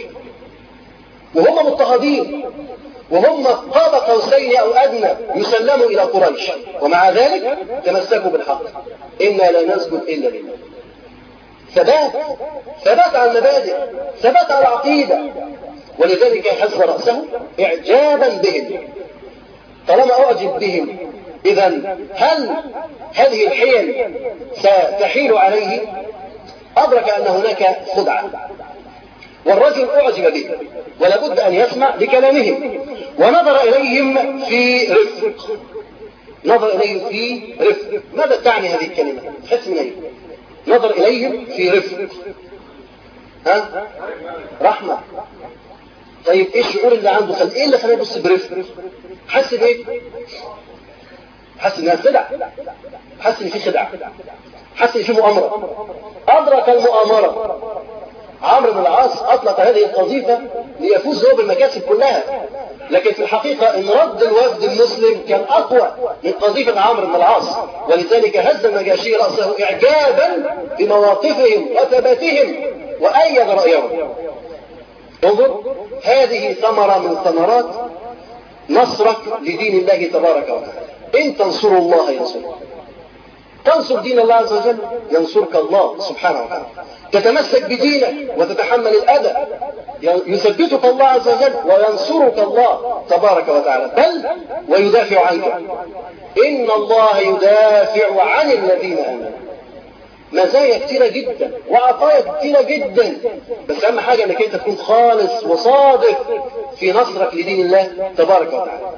A: وهم مضطهدين، وهم قاب قوسين او ادنى يسلموا الى قريش، ومع ذلك تمسكوا بالحق. انا لا نسجد الا لله. ثبات، ثبات على المبادئ، ثبات على العقيدة. ولذلك هز رأسه إعجابا بهم. طالما أعجب بهم، إذا هل هذه الحيل ستحيل عليه؟ أدرك أن هناك خدعة، والرجل أعجب به ولا بد أن يسمع لكلامهم، ونظر إليهم في رفق. نظر إليهم في رفق. ماذا تعني هذه الكلمة؟ تحس من أيه؟ نظر إليهم في رفق، ها؟ رحمة. طيب ايه الشعور اللي عنده؟ خل... ايه اللي خلاه يبص برفق؟ حس بايه؟ حس انها خدع، حس ان في خدع، حس ان في مؤامره. ادرك المؤامره. عمرو بن العاص اطلق هذه القذيفه ليفوز هو بالمكاسب كلها، لكن في الحقيقه ان رد الوفد المسلم كان اقوى من قذيفه عمرو بن العاص، ولذلك هز النجاشي راسه اعجابا بمواقفهم وثباتهم وايد رايهم. انظر، هذه ثمره من ثمرات نصرك لدين الله تبارك وتعالى. ان تنصروا الله ينصركم. تنصر دين الله عز وجل ينصرك الله سبحانه وتعالى. تتمسك بدينك وتتحمل الأذى يثبتك الله عز وجل وينصرك الله تبارك وتعالى، بل ويدافع عنك. إن الله يدافع عن الذين آمنوا. مزايا كثيرة جدا وعطايا كثيرة جدا، بس أهم حاجة أنك أنت تكون خالص وصادق في نصرك لدين الله تبارك وتعالى.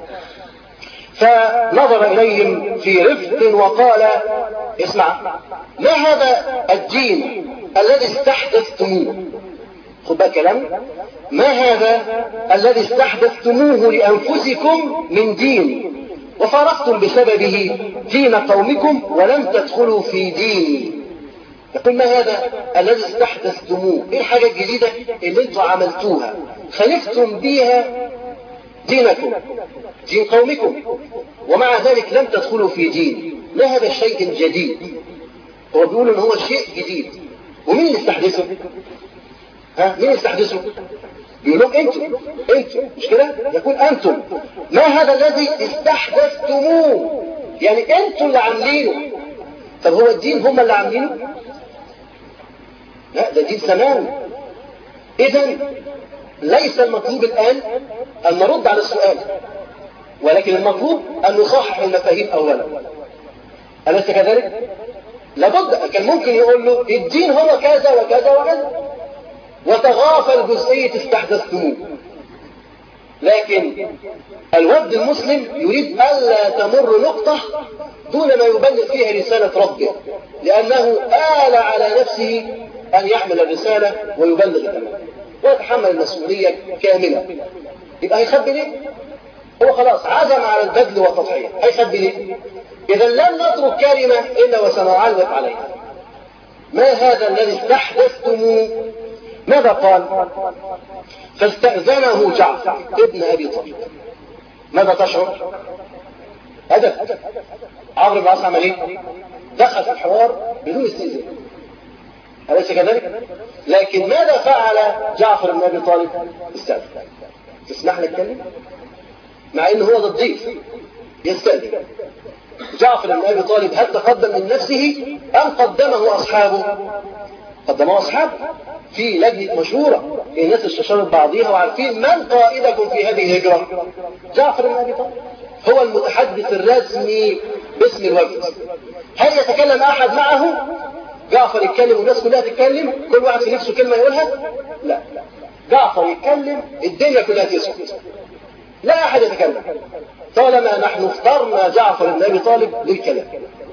A: فنظر إليهم في رفق وقال: اسمع، ما هذا الدين الذي استحدثتموه؟ خد بقى كلام. ما هذا الذي استحدثتموه لأنفسكم من دين وفارقتم بسببه دين قومكم ولم تدخلوا في ديني؟ يقول: ما هذا الذي استحدثتموه؟ ايه الحاجة الجديدة اللي انتوا عملتوها خلفتم بيها دينكم، دين قومكم، ومع ذلك لم تدخلوا في دين؟ ما هذا الشيء الجديد؟ هو بيقول ان هو شيء جديد. ومين اللي استحدثه؟ ها، مين اللي استحدثه؟ بيقول لهم انتم انتم مش كده؟ يقول انتم. ما هذا الذي استحدثتموه؟ يعني انتم اللي عاملينه. طب هو الدين هم اللي عاملينه؟ لا، ده دين سماوي. اذا ليس المطلوب الان ان نرد على السؤال، ولكن المطلوب ان نصحح المفاهيم اولا. أليس كذلك؟ لابد. كان ممكن يقول له الدين هو كذا وكذا وكذا وتغافل جزئية استحدثتموه، لكن الوفد المسلم يريد ألا تمر نقطة دون ما يبلغ فيها رسالة ربه، لأنه آل على نفسه أن يحمل الرسالة ويبلغ الأمانة ويتحمل المسؤولية كاملة. يبقى هيخبي ليه؟ هو خلاص عزم على البذل والتضحية، هيخبي ليه؟ إذا لن نترك كلمة إلا وسنعلق عليها. ما هذا الذي استحدثتموه؟ ماذا قال؟ فاستأذنه جعفر ابن أبي طالب. ماذا تشعر؟ هدف. عمرو بن العاص عمل ايه؟ دخل في الحوار بدون استئذان. أليس كذلك؟ لكن ماذا فعل جعفر بن أبي طالب؟ استأذن. تسمح لي اتكلم؟ مع انه هو الضيف يستأذن. جعفر بن أبي طالب هل تقدم من نفسه أم قدمه أصحابه؟ قدمه أصحابه في لجنة مشهورة، الناس استشارت بعضيها وعارفين من قائدكم في هذه الهجرة. جعفر بن أبي طالب هو المتحدث الرسمي باسم الوفد. هل يتكلم أحد معه؟ جعفر يتكلم والناس كلها تتكلم، كل واحد في نفسه كلمة يقولها؟ لا، جعفر يتكلم الدنيا كلها تسكت، لا أحد يتكلم طالما نحن اخترنا جعفر بن أبي طالب للكلام.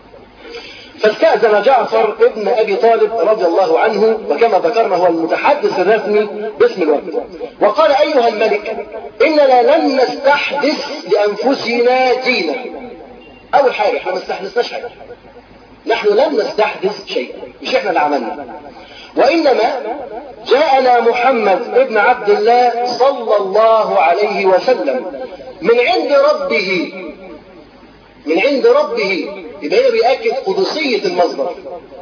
A: فاستأذن جعفر ابن أبي طالب رضي الله عنه، وكما ذكرنا هو المتحدث الرسمي باسم الوفد، وقال: أيها الملك، إننا لن نستحدث لأنفسنا دينا. أول حاجة احنا ما استحدثناش حاجة، نحن لن نستحدث شيء، مش احنا اللي عملنا، وإنما جاءنا محمد ابن عبد الله صلى الله عليه وسلم من عند ربه، من عند ربه. يبقى هنا بيأكد قدسية المصدر.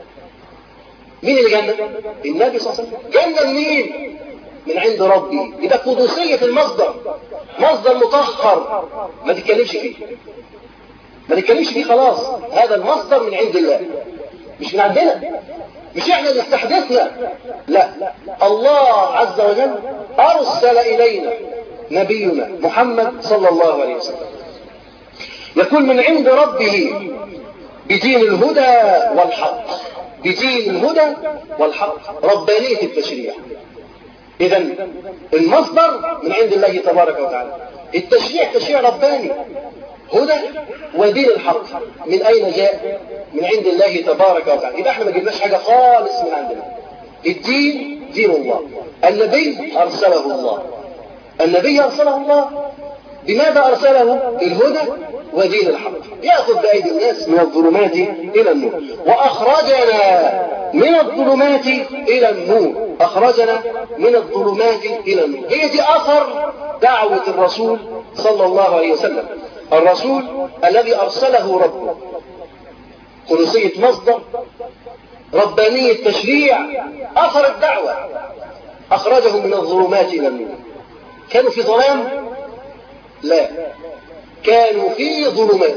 A: مين اللي جنة؟ النبي صلى الله عليه وسلم. جنة منين؟ من عند ربه. يبقى قدسية المصدر، مصدر مطهر ما تتكلمش فيه، ما تتكلمش فيه خلاص. هذا المصدر من عند الله، مش من عندنا، مش احنا اللي استحدثنا، لا، الله عز وجل أرسل إلينا نبينا محمد صلى الله عليه وسلم يكون من عند ربه بدين الهدى والحق، بدين الهدى والحق، ربانية التشريع. إذا المصدر من عند الله تبارك وتعالى، التشريع تشريع رباني، هدى ودين الحق. من أين جاء؟ من عند الله تبارك وتعالى. يبقى احنا ما جبناش حاجة خالص من عندنا. الدين دين الله، النبي أرسله الله. النبي أرسله الله بماذا أرسله؟ بالهدى ودين الحق، يأخذ بأيدي الناس من الظلمات إلى النور، وأخرجنا من الظلمات إلى النور، أخرجنا من الظلمات إلى النور. هي دي أثر دعوة الرسول صلى الله عليه وسلم، الرسول الذي أرسله ربه، خلوصية مصدر، ربانية تشريع، أثر الدعوة، أخرجهم من الظلمات إلى النور. كانوا في ظلام؟ لا، كانوا في ظلمات،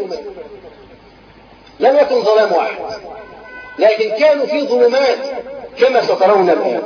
A: لم يكن ظلام واحد، لكن كانوا في ظلمات كما سترون الآن.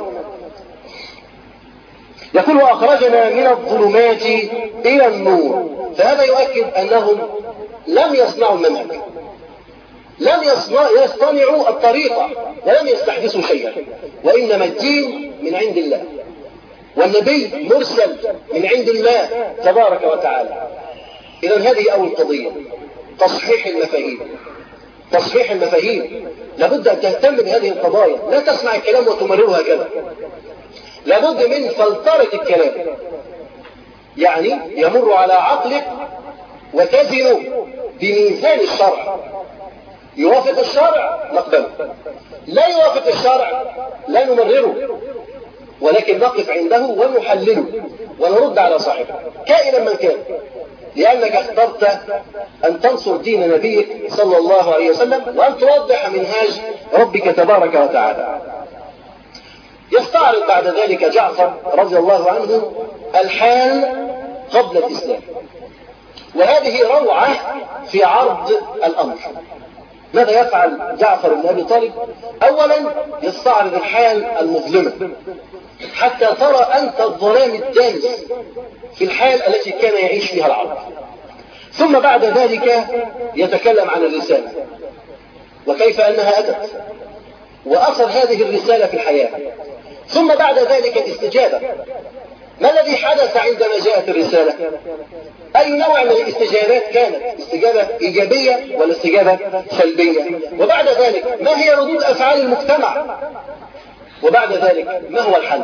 A: يقول وأخرجنا من الظلمات إلى النور، فهذا يؤكد أنهم لم يصنعوا المنهج، لم يصطنعوا الطريقة، ولم يستحدثوا شيئا، وإنما الدين من عند الله، والنبي مرسل من عند الله تبارك وتعالى. إذن هذه أول قضية، تصحيح المفاهيم. تصحيح المفاهيم، لابد أن تهتم بهذه القضايا، لا تسمع الكلام وتمرره هكذا، لابد من فلترة الكلام، يعني يمر على عقلك وتزن بميزان الشرع، يوافق الشرع نقبله، لا يوافق الشرع لا نمرره، ولكن نقف عنده ونحلله ونرد على صاحبه كائنا من كان، لأنك اخترت أن تنصر دين نبيك صلى الله عليه وسلم، وأن توضح منهاج ربك تبارك وتعالى. يستعرض بعد ذلك جعفر رضي الله عنه الحال قبل الإسلام، وهذه روعة في عرض الأمر. ماذا يفعل جعفر بن أبي طالب؟ أولا يستعرض الحال المظلمة حتى ترى أنت الظلام الدامس في الحال التي كان يعيش فيها العرب، ثم بعد ذلك يتكلم عن الرسالة وكيف أنها أتت وأثر هذه الرسالة في الحياة، ثم بعد ذلك الاستجابة. ما الذي حدث عندما جاءت الرسالة؟ أي نوع من الاستجابات كانت؟ استجابة إيجابية ولا استجابة سلبية؟ وبعد ذلك ما هي ردود أفعال المجتمع؟ وبعد ذلك ما هو الحل؟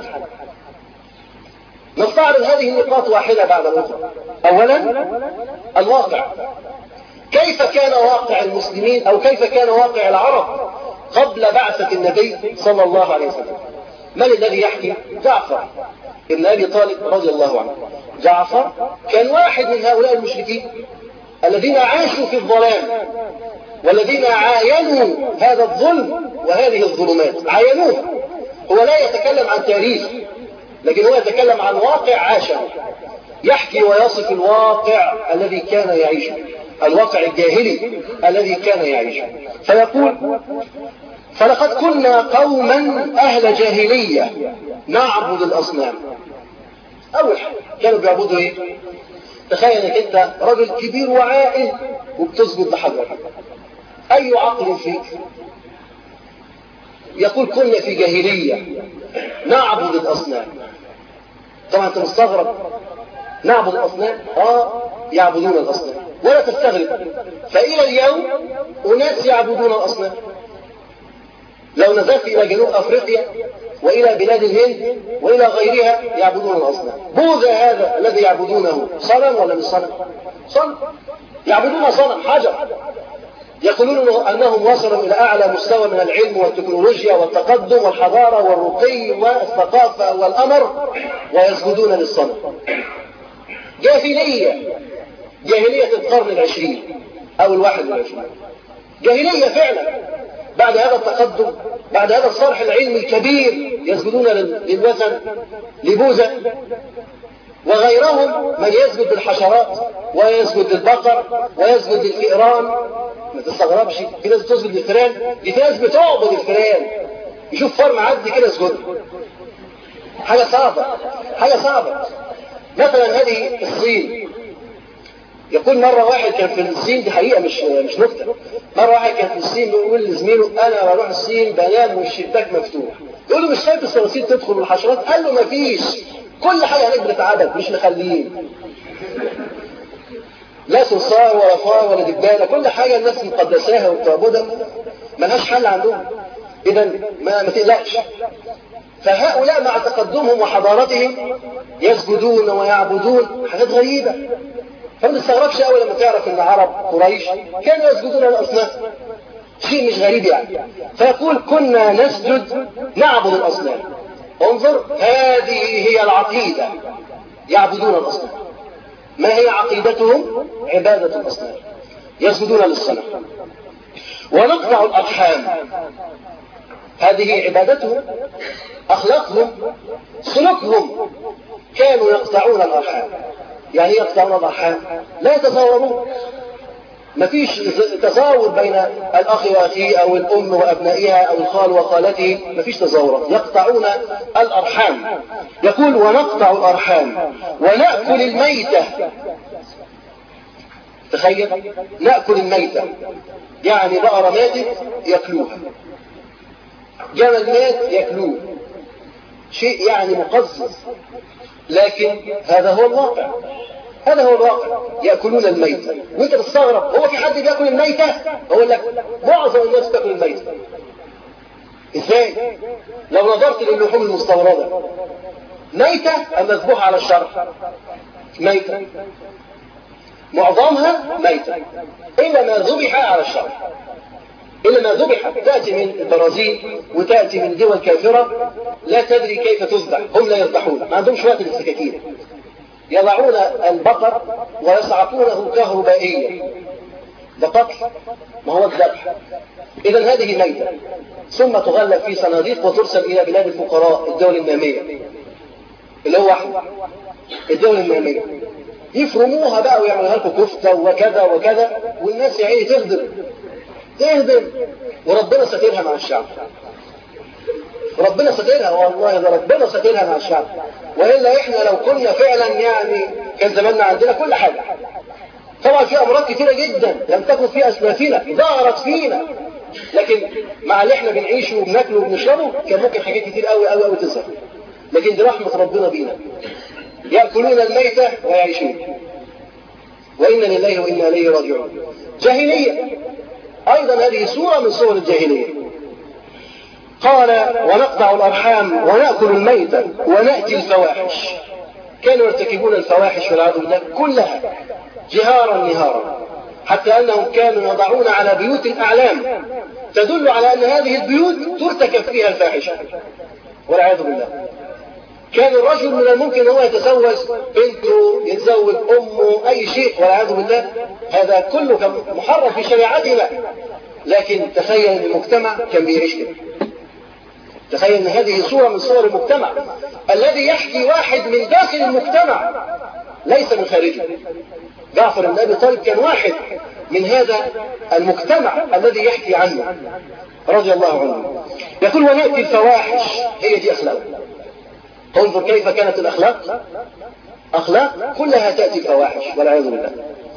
A: نستعرض هذه النقاط واحدة بعد الأخرى. أولا الواقع، كيف كان واقع المسلمين أو كيف كان واقع العرب قبل بعثة النبي صلى الله عليه وسلم؟ من الذي يحكي؟ جعفر ابن أبي طالب رضي الله عنه. جعفر كان واحد من هؤلاء المشركين الذين عاشوا في الظلام، والذين عاينوا هذا الظلم وهذه الظلمات، عاينوها. هو لا يتكلم عن تاريخ، لكن هو يتكلم عن واقع عاشه، يحكي ويصف الواقع الذي كان يعيشه، الواقع الجاهلي الذي كان يعيشه. فيقول فلقد كنا قوما أهل جاهلية نعبد الأصنام. أول حاجة كانوا بيعبدوا إيه؟ تخيل انك انت رجل كبير وعاقل وبتسجد لحجر، أي عقل فيك؟ يقول كنا في جاهلية نعبد الأصنام. طبعا انت مستغرب، نعبد الأصنام؟ آه يعبدون الأصنام، ولا تستغرب، فإلى اليوم أناس يعبدون الأصنام. لو نزلت إلى جنوب أفريقيا وإلى بلاد الهند وإلى غيرها يعبدون الأصنام. بوذا هذا الذي يعبدونه صنم ولا مش صنم؟ صنم، يعبدون صنم حجر، يقولون أنهم وصلوا إلى أعلى مستوى من العلم والتكنولوجيا والتقدم والحضارة والرقي والثقافة والأمر، ويسجدون للصنم. جاهلية، جاهلية القرن العشرين أو الواحد والعشرين، جاهلية فعلا. بعد هذا التقدم، بعد هذا الصرح العلمي الكبير، يسجدون للوثن، لبوذا وغيرهم، من يسجد للحشرات ويسجد للبقر ويسجد للفئران. ما تستغربش، في ناس بتسجد للفئران، دي في ناس بتعبد الفئران، يشوف فار معدي كده يسجد. حاجة صعبة، حاجة صعبة. مثلا هذه الصين، يقول مرة واحد كان في الصين، دي حقيقة مش مش نكتة، مرة واحد كان في الصين بيقول لزميله أنا بروح الصين بنام والشباك مفتوح، يقول له مش خايف الصراصير تدخل والحشرات؟ قال له مفيش، كل حاجة هناك بتتعبد مش مخليين، لا صرصار ولا فار ولا دبانة، كل حاجة الناس مقدساها وبتعبدها، ملهاش حل عندهم. إذا ما ما تقلقش، فهؤلاء مع تقدمهم وحضارتهم يسجدون ويعبدون حاجات غريبة. فما تستغربش أول لما تعرف أن عرب قريش كانوا يسجدون للأصنام، شيء مش غريب يعني. فيقول كنا نسجد نعبد الأصنام. انظر، هذه هي العقيدة، يعبدون الأصنام. ما هي عقيدتهم؟ عبادة الأصنام، يسجدون للصنم. ونقطع الأرحام، هذه عبادتهم، أخلاقهم، سلوكهم، كانوا يقطعون الأرحام. يعني يقطعون الأرحام لا يتزاورون، ما فيش تزاور بين الأخ وأخيه أو الأم وأبنائها أو الخال وخالته، ما فيش تزاورات، يقطعون الأرحام. يقول ونقطع الأرحام ونأكل الميتة. تخيل، نأكل الميتة يعني بقرة ماتت يأكلوها، جمل مات يأكلوه، شيء يعني مقزز، لكن هذا هو الواقع، هذا هو الواقع، يأكلون الميتة. وانت تستغرب، هو في حد بيأكل الميتة؟ أقول لك معظم الناس تأكل الميتة. ازاي؟ لو نظرت للحوم المستوردة، ميتة أم مذبوحة على الشرع؟ ميتة، معظمها ميتة إلا ما ذبح على الشرع، إلا ما ذبح. تأتي من البرازيل وتأتي من دول كافرة لا تدري كيف تذبح، هم لا يذبحون، ما عندهمش وقت للسكاكين، يضعون البقر ويصعقونه كهربائيا، ده قتل، ما هو الذبح. إذا هذه ميتة، ثم تغلف في صناديق وترسل إلى بلاد الفقراء، الدول النامية، اللي هو الدول النامية، يفرموها بقى ويعملوها لكم كفتة وكذا وكذا، والناس يا عيني تهدم تهدم، وربنا ساترها مع الشعب، ربنا ساترها والله، ده ربنا ساترها مع الشعب. وإلا إحنا لو كنا فعلا يعني كان زماننا عندنا كل حاجة. طبعا في أمراض كثيرة جدا لم تكن في أسلافنا، ظهرت فينا، لكن مع اللي إحنا بنعيشه وبناكله وبنشربه كان ممكن حاجات كتير قوي قوي قوي تظهر. لكن دي رحمة ربنا بينا، يأكلون الميتة ويعيشون، وإنا لله وإنا إليه راجعون. جاهلية أيضا، هذه صورة من صور الجاهلية. قال ونقطع الأرحام ونأكل الميتة ونأتي الفواحش. كانوا يرتكبون الفواحش والعياذ بالله كلها جهارا نهارا، حتى أنهم كانوا يضعون على بيوت الأعلام تدل على أن هذه البيوت ترتكب فيها الفاحشة والعياذ بالله. كان الرجل من الممكن هو يتزوج بنته، يتزوج أمه، أي شيء والعياذ بالله، هذا كله كان محرم في شريعتنا. لكن تخيل أن المجتمع كان بيعيش كده. تخيل أن هذه صورة من صور المجتمع الذي يحكي واحد من داخل المجتمع ليس من خارجه. جعفر بن أبي طالب كان واحد من هذا المجتمع الذي يحكي عنه رضي الله عنه. يقول ونأتي الفواحش، هي دي أخلاق. انظر كيف كانت الأخلاق، أخلاق كلها تأتي الفواحش والعياذ بالله.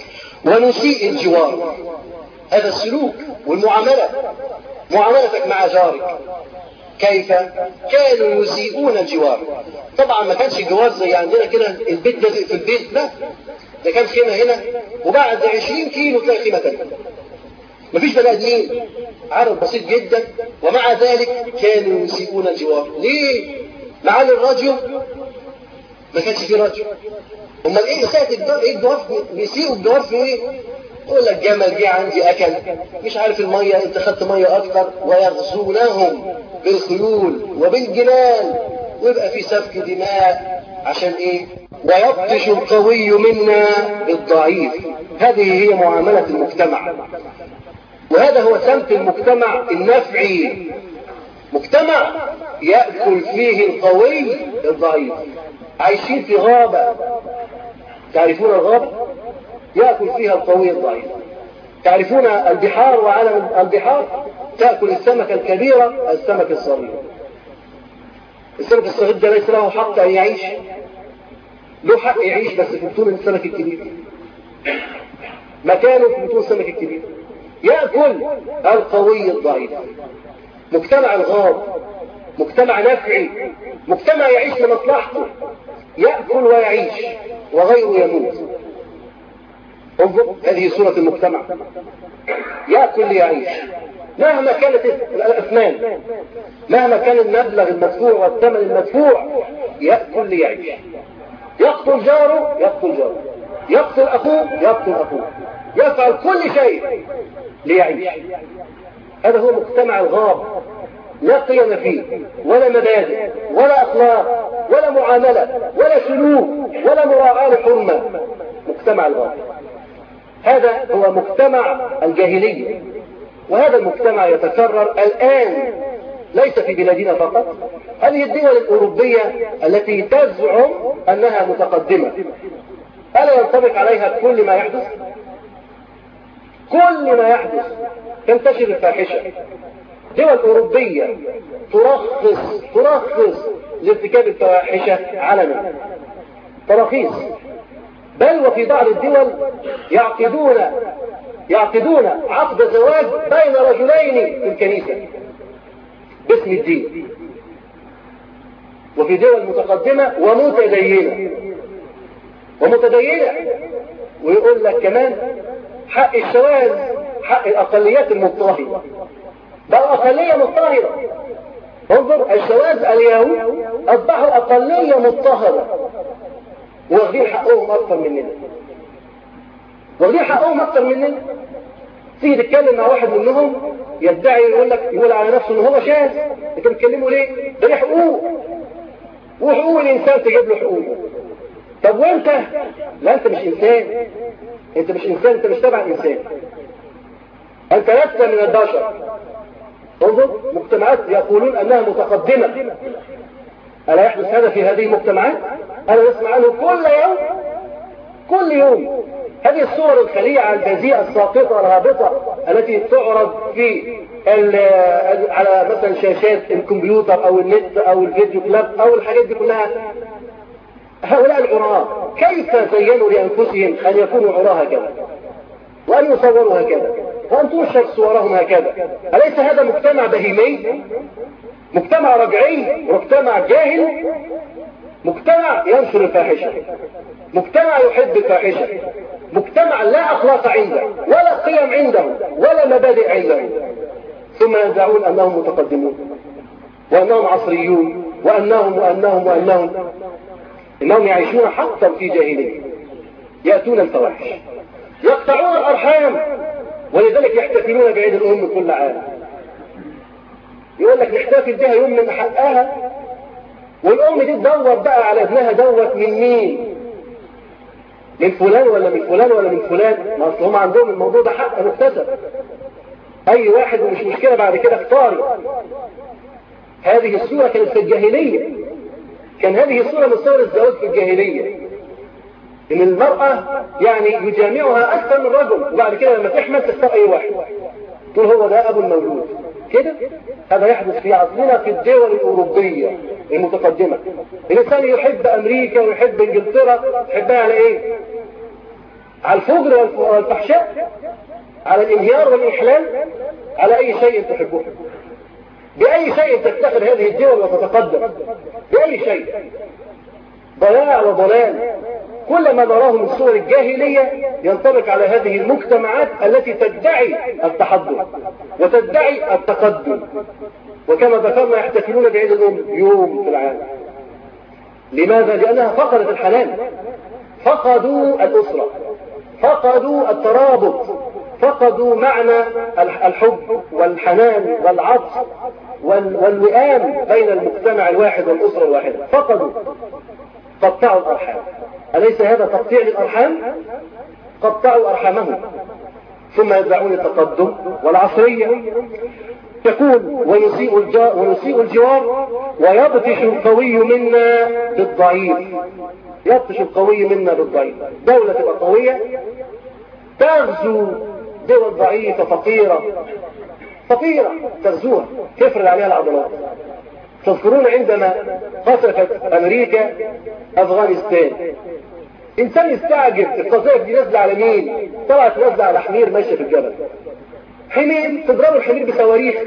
A: ونسيء الجوار، هذا السلوك والمعاملة، معاملتك مع جارك كيف كانوا يسيئون الجوار. طبعا ما كانش الجوار زي عندنا كده البيت لازق في البيت، لا، ده كان خيمة هنا وبعد عشرين كيلو تلاقي خيمة تانية، مفيش بني ادمين، عدد بسيط جدا، ومع ذلك كانوا يسيئون الجوار. ليه؟ معالي الراديو ما كانش فيه راديو، امال ايه ساعة الجوار؟ ايه الجوار بيسيئوا الجوار في ايه؟ يقول لك جمل جه عندي اكل، مش عارف المية، انت خدت مية اكتر، ويغزونهم بالخيول وبالجمال، ويبقى في سفك دماء عشان ايه؟ ويبطش القوي منا بالضعيف. هذه هي معاملة المجتمع، وهذا هو سمت المجتمع النفعي. مجتمع يأكل فيه القوي الضعيف. عايشين في غابة، تعرفون الغابة؟ يأكل فيها القوي الضعيف. تعرفون البحار وعالم البحار؟ تأكل السمكة الكبيرة السمك الصغير. السمك الصغير ده ليس له حق أن يعيش، له حق يعيش بس في بطون السمك الكبير، مكانه في بطون السمك الكبير. يأكل القوي الضعيف. مجتمع الغاب، مجتمع نفعي، مجتمع يعيش لمصلحته، يأكل ويعيش وغيره يموت. انظر، هذه صورة المجتمع، يأكل ليعيش مهما كانت الأثمان، مهما كان المبلغ المدفوع والثمن المدفوع، يأكل ليعيش. يقتل جاره يقتل جاره، يقتل أخوه يقتل أخوه، يفعل كل شيء ليعيش. هذا هو مجتمع الغاب، لا قيم فيه ولا مبادئ ولا أخلاق ولا معاملة ولا سلوك ولا مراعاة لحرمة. مجتمع الغاب هذا هو مجتمع الجاهلية، وهذا المجتمع يتكرر الآن ليس في بلادنا فقط. هذه الدول الأوروبية التي تزعم أنها متقدمة، ألا ينطبق عليها كل ما يحدث؟ كل ما يحدث تنتشر الفاحشة. دول أوروبية ترخص ترخص لارتكاب الفواحش علنا، تراخيص. بل وفي بعض الدول يعقدون يعقدون عقد زواج بين رجلين في الكنيسة باسم الدين. وفي دول متقدمة ومتدينة ومتدينة ويقول لك كمان حق الشواذ حق الأقليات المضطهدة. بقوا أقلية مضطهدة. انظر، الشواذ اليهود أصبحوا أقلية مضطهدة واخدين حقهم أكثر مننا، واخدين حقهم أكثر مننا. تيجي تتكلم مع واحد منهم يدعي يقول لك يقول على نفسه إن هو شاذ، أنت بتكلمه ليه؟ ده له حقوق، وحقوق الإنسان تجيب له حقوقه. طب وأنت؟ لا، أنت مش إنسان، أنت مش إنسان، أنت مش تبع إنسان، أنت لست من البشر. انظر، مجتمعات يقولون أنها متقدمة. ألا يحدث هذا في هذه المجتمعات؟ أنا نسمع عنه كل يوم كل يوم. هذه الصور الخليعة البذيئة الساقطة الهابطة التي تعرض في على مثلا شاشات الكمبيوتر أو النت أو الفيديو كلاب أو الحاجات دي كلها. هؤلاء العراة كيف زينوا لأنفسهم أن يكونوا عراة هكذا وأن يصوروا هكذا وأن تنشر صورهم هكذا؟ أليس هذا مجتمع بهيمي؟ مجتمع رجعي؟ مجتمع جاهل؟ مجتمع ينشر الفاحشة، مجتمع يحب الفاحشة، مجتمع لا أخلاق عنده ولا قيم عنده ولا مبادئ عنده، ثم يدعون أنهم متقدمون وأنهم عصريون وأنهم وأنهم وأنهم إنهم يعيشون حقا في جاهلية، يأتون الفواحش، يقطعون الأرحام، ولذلك يحتفلون بعيد الأم كل عام. يقول لك نحتفل بها يوم من حقها، والأم دي تدور بقى على ابنها دوت من مين؟ من فلان ولا من فلان ولا من فلان؟ ما أصل هم عندهم الموضوع ده حق مكتسب، أي واحد ومش مشكلة بعد كده اختاري. هذه الصورة كانت في الجاهلية، كان هذه الصورة من صور الزواج في الجاهلية، إن المرأة يعني يجامعها أكثر من رجل، وبعد كده لما تحمل تختار أي واحد تقول هو ده أبو المولود كده. هذا يحدث في عصرنا في الدول الأوروبية المتقدمة. الإنسان يحب أمريكا ويحب إنجلترا، يحبها على إيه؟ على الفجر والفحشاء، على الانهيار والإحلال، على أي شيء تحبه، بأي شيء تفتخر هذه الدول وتتقدم، بأي شيء. ضياع وضلال. كل ما نراه من صور الجاهلية ينطبق على هذه المجتمعات التي تدعي التحضر وتدعي التقدم. وكما ذكرنا يحتفلون بعيد الأم يوم في العام. لماذا؟ لأنها فقدت الحنان، فقدوا الأسرة، فقدوا الترابط، فقدوا معنى الحب والحنان والعطف والوئام بين المجتمع الواحد والأسرة الواحدة، فقدوا. قطعوا الأرحام. أليس هذا تقطيع للأرحام؟ قطعوا أرحامهم، ثم يدعون التقدم والعصرية. تكون ونسيء الجار ونسيء الجوار، ويبطش القوي منا بالضعيف. يبطش القوي منا بالضعيف. دولة تبقى قوية تغزو دول ضعيفة فقيرة فقيرة تغزوها، تفرد عليها العضلات. تذكرون عندما قصفت أمريكا أفغانستان، إنسان يستعجب القذائف دي نازلة على مين؟ طلعت نازلة على حمير ماشية في الجبل. حمير تضربوا الحمير بصواريخ،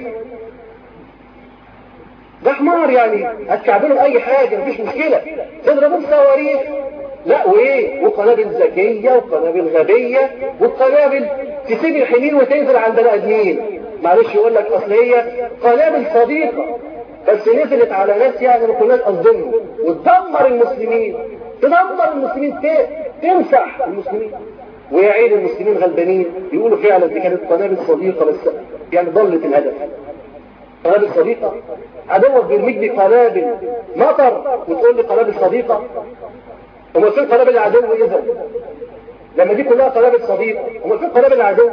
A: ده حمار يعني هتشعبله أي حاجة مفيش مشكلة، تضربوه بصواريخ. لا وإيه؟ وقنابل ذكية وقنابل غبية وقنابل تسيب الحمير وتنزل عند بني آدمين. معلش يقول لك اصل هي قنابل صديقه بس نزلت على ناس يعني ما كناش قصدهم وتدمر المسلمين، تدمر المسلمين، تمسح المسلمين ويعيد المسلمين غلبانين. يقولوا فعلا دي كانت قنابل صديقه بس يعني ضلت الهدف. قنابل صديقه؟ عدوك بيرميك بقنابل مطر وتقول لي قنابل صديقه؟ هو فين قنابل العدو اذا؟ لما دي كلها قنابل صديقه، هو فين قنابل العدو؟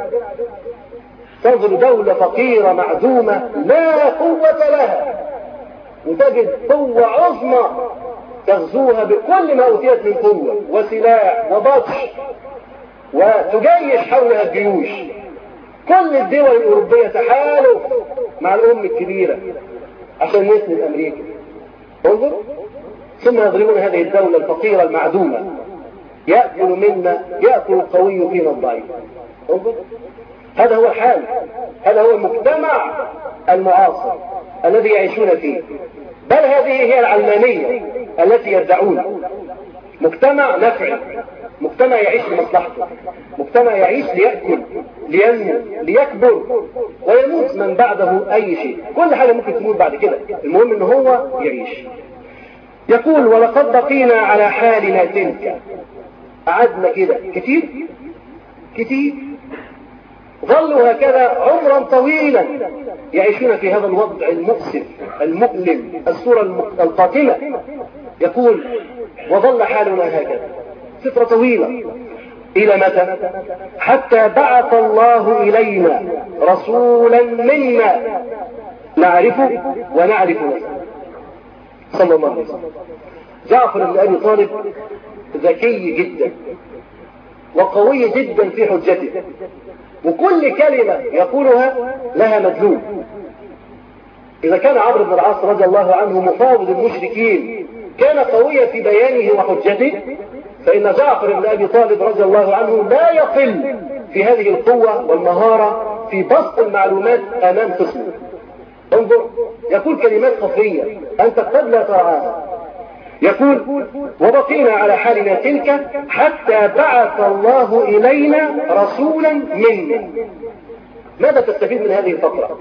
A: تنظر دولة فقيرة معدومة لا قوة لها وتجد قوة عظمى تغزوها بكل ما أوتيت من قوة وسلاح وبطش وتجيش حولها الجيوش. كل الدول الأوروبية تحالف مع الأم الكبيرة عشان نسند أمريكا. انظر، ثم يضربون هذه الدولة الفقيرة المعدومة، يأكل منا يأكل القوي فينا الضعيف. انظر، هذا هو الحال، هذا هو المجتمع المعاصر الذي يعيشون فيه. بل هذه هي العلمانية التي يدعون مجتمع نفعي، مجتمع يعيش لمصلحته، مجتمع يعيش ليأكل لينمو ليكبر ويموت من بعده أي شيء، كل حاجة ممكن تموت بعد كده، المهم إن هو يعيش. يقول ولقد بقينا على حالنا تلك، قعدنا كده كتير كتير، ظلوا هكذا عمرا طويلا يعيشون في هذا الوضع المؤسف المؤلم الصورة القاتلة. يقول وظل حالنا هكذا فترة طويلة إلى متى؟ حتى بعث الله إلينا رسولا منا نعرفه ونعرف نفسه صلى الله عليه وسلم. جعفر بن أبي طالب ذكي جدا وقوي جدا في حجته، وكل كلمة يقولها لها مدلول. إذا كان عمرو بن العاص رضي الله عنه مفاوض المشركين كان قويا في بيانه وحجته، فإن جعفر بن أبي طالب رضي الله عنه لا يقل في هذه القوة والمهارة في بسط المعلومات أمام خصمه. انظر، يقول كلمات خفية أنت قد لا تراها. يقول وبقينا على حالنا تلك حتى بعث الله إلينا رسولا منا. ماذا تستفيد من هذه الفقرة؟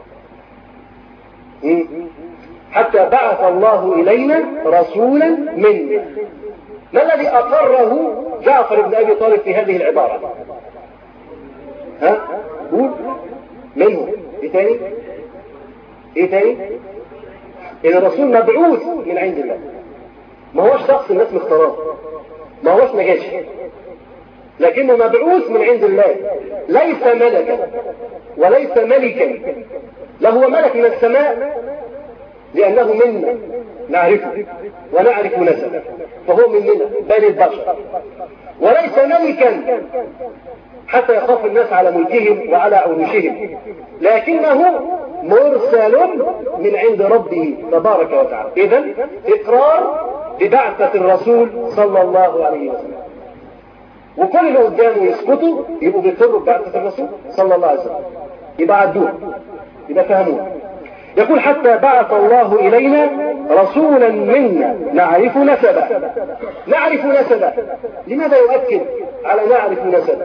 A: حتى بعث الله إلينا رسولا منا. ما الذي أقره جعفر بن أبي طالب في هذه العبارة؟ ها؟ قول منه. إيه تاني؟ إيه تاني؟ إن الرسول مبعوث من عند الله، ما هوش شخص الناس مختاراه، ما هوش نجاشي، لكنه مبعوث من عند الله، ليس ملكا وليس ملكا، لا هو ملك من السماء لأنه منا نعرفه ونعرف نسبه فهو مننا بل البشر، وليس ملكا حتى يخاف الناس على ملكهم وعلى عروشهم، لكنه مرسل من عند ربه تبارك وتعالى. إذن إقرار ببعثة الرسول صلى الله عليه وسلم، وكل اللي قدامه يسكتوا يبقوا بيقروا ببعثة الرسول صلى الله عليه وسلم، يبقى عدوه، يبقى فهموه. يقول حتى بعث الله إلينا رسولا منا نعرف نسبه. نعرف نسبه، لماذا يؤكد على نعرف نسبه؟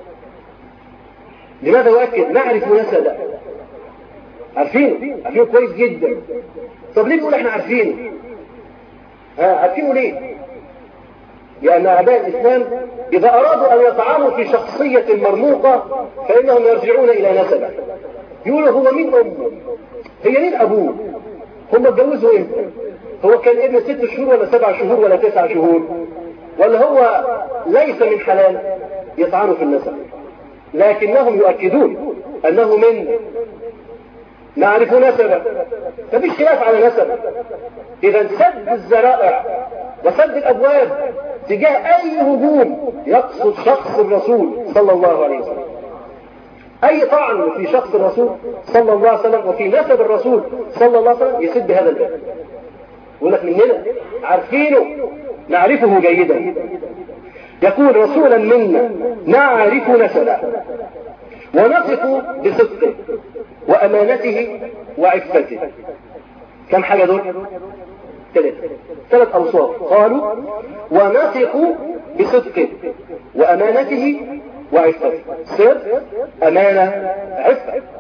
A: لماذا يؤكد نعرف نسبه؟ عارفينه، عارفينه كويس جدا. طب ليه نقول احنا عارفينه؟ ها عارفينه ليه؟ لأن أعداء الإسلام إذا أرادوا أن يطعنوا في شخصية مرموقة فإنهم يرجعون إلى نسبه، يقولوا هو مين أمه؟ هي مين أبوه؟ هم اتجوزوا إمتى؟ هو كان ابن ست شهور ولا سبع شهور ولا تسع شهور؟ ولا هو ليس من حلال؟ يطعنوا في النسب، لكنهم يؤكدون أنه من نعرف نسبه، ففيش خلاف على نسبه. إذا سد الذرائع وسد الأبواب تجاه أي هجوم يقصد شخص الرسول صلى الله عليه وسلم، أي طعن في شخص الرسول صلى الله عليه وسلم وفي نسب الرسول صلى الله عليه وسلم يسد هذا الباب. يقول لك مننا عارفينه نعرفه جيدا. يقول رسولا منا نعرف نسبه ونثق بصدقه وأمانته وعفته. كم حاجة دول؟ ثلاث ثلاث أوصاف. قالوا ونثق بصدقه وأمانته وعفته. صدق، أمانة، عفة.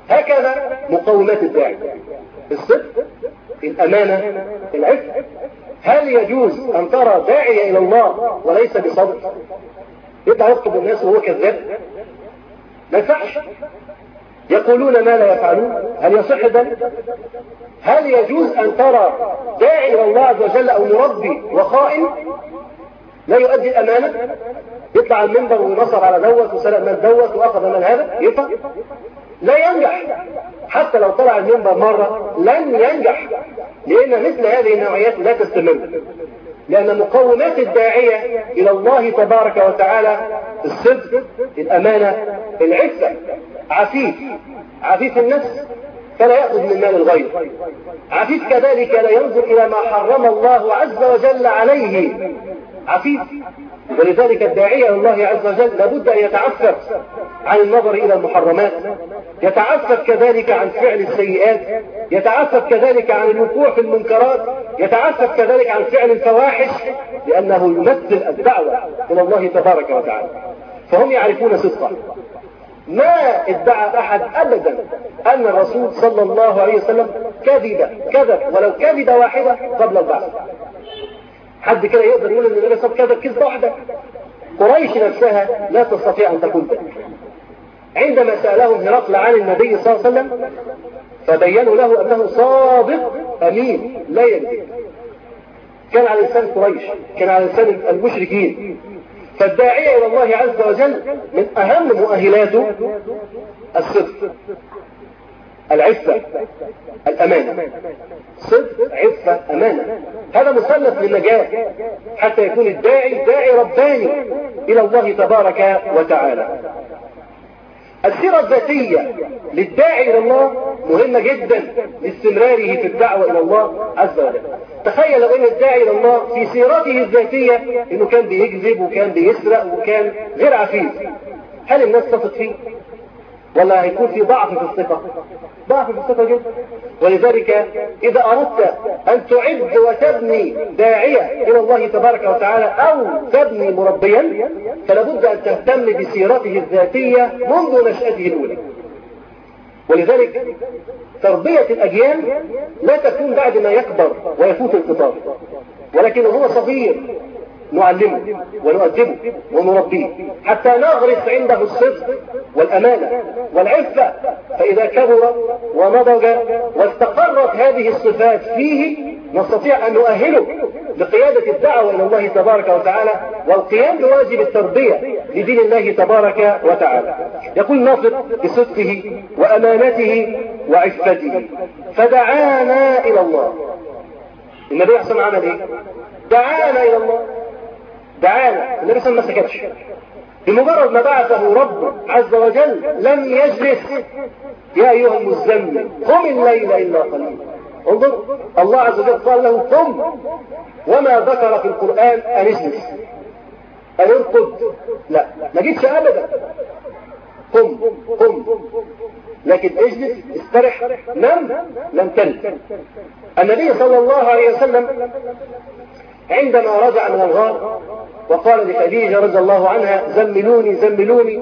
B: هكذا مقومات الداعي: الصدق، الأمانة، العفة. هل يجوز أن ترى داعية إلى الله وليس بصدق؟ يبقى يخطب الناس وهو كذاب؟ ما ينفعش. يقولون ما لا يفعلون، هل يصح ذلك؟ هل يجوز أن ترى داعي إلى الله عز وجل أو مربي وخائن لا يؤدي الأمانة، يطلع على المنبر وينصر على دوت وسرق من دوت وأخذ من هذا؟ ينفع؟ لا ينجح. حتى لو طلع المنبر مرة لن ينجح، لأن مثل هذه النوعيات لا تستمر. لأن مقومات الداعية إلى الله تبارك وتعالى: الصدق، الأمانة، العفة. عفيف، عفيف النفس فلا يأخذ من مال الغير. عفيف كذلك لا ينظر إلى ما حرم الله عز وجل عليه. عفيف. ولذلك الداعية الله عز وجل لابد أن يتعفف عن النظر إلى المحرمات، يتعفف كذلك عن فعل السيئات، يتعفف كذلك عن الوقوع في المنكرات، يتعفف كذلك عن فعل الفواحش، لأنه يمثل الدعوة إلى الله تبارك وتعالى. فهم يعرفون صدقه. ما ادعى أحد أبدا أن الرسول صلى الله عليه وسلم كذب كذب ولو كذب واحدة قبل البعث. حد كده يقدر يقول ان النبي صلى الله عليه وسلم كذب كذبه واحده؟ قريش نفسها لا تستطيع ان تكون ذلك. عندما سالهم هرقل عن النبي صلى الله عليه وسلم فبينوا له انه صادق امين لا يكذب. كان على لسان قريش، كان على لسان المشركين. فالداعية الى الله عز وجل من اهم مؤهلاته الصدق، العفة، الأمانة. صدق، عفة، أمانة. هذا مثلث للنجاة حتى يكون الداعي داعي رباني إلى الله تبارك وتعالى. السيرة الذاتية للداعي إلى الله مهمة جدا لاستمراره في الدعوة إلى الله عز وجل. تخيل لو أن الداعي إلى الله في سيرته الذاتية إنه كان بيكذب وكان بيسرق وكان غير عفيف، هل الناس تثق فيه؟ ولا هيكون في ضعف في الثقة؟ ضعف في الثقة جدا. ولذلك إذا أردت أن تعد وتبني داعية إلى الله تبارك وتعالى أو تبني مربيا فلابد أن تهتم بسيرته الذاتية منذ نشأته الأولى. ولذلك تربية الأجيال لا تكون بعد ما يكبر ويفوت الخطاب، ولكن هو صغير نعلمه ونؤدبه ونربيه حتى نغرس عنده الصدق والأمانة والعفة. فإذا كبر ونضج واستقرت هذه الصفات فيه نستطيع أن نؤهله لقيادة الدعوة إلى الله تبارك وتعالى والقيام بواجب التربية لدين الله تبارك وتعالى. يقول ناصر بصدقه وأمانته وعفته فدعانا إلى الله. النبي أحسن عمل إيه؟ دعانا إلى الله. دعانا. النبي صلى الله عليه وسلم ما سكتش. بمجرد ما بعثه رب عز وجل لم يجلس: يا أيها المزمل قم الليل إلا قليلا. انظر، الله عز وجل قال له قم، وما ذكر في القرآن أن اجلس أن ارقد، لا، ما جيتش أبدا. قم قم، لكن اجلس، استرح، نم، لم تلد. النبي صلى الله عليه وسلم عندما رجع من الغار وقال لخديجة رضي الله عنها: زملوني زملوني،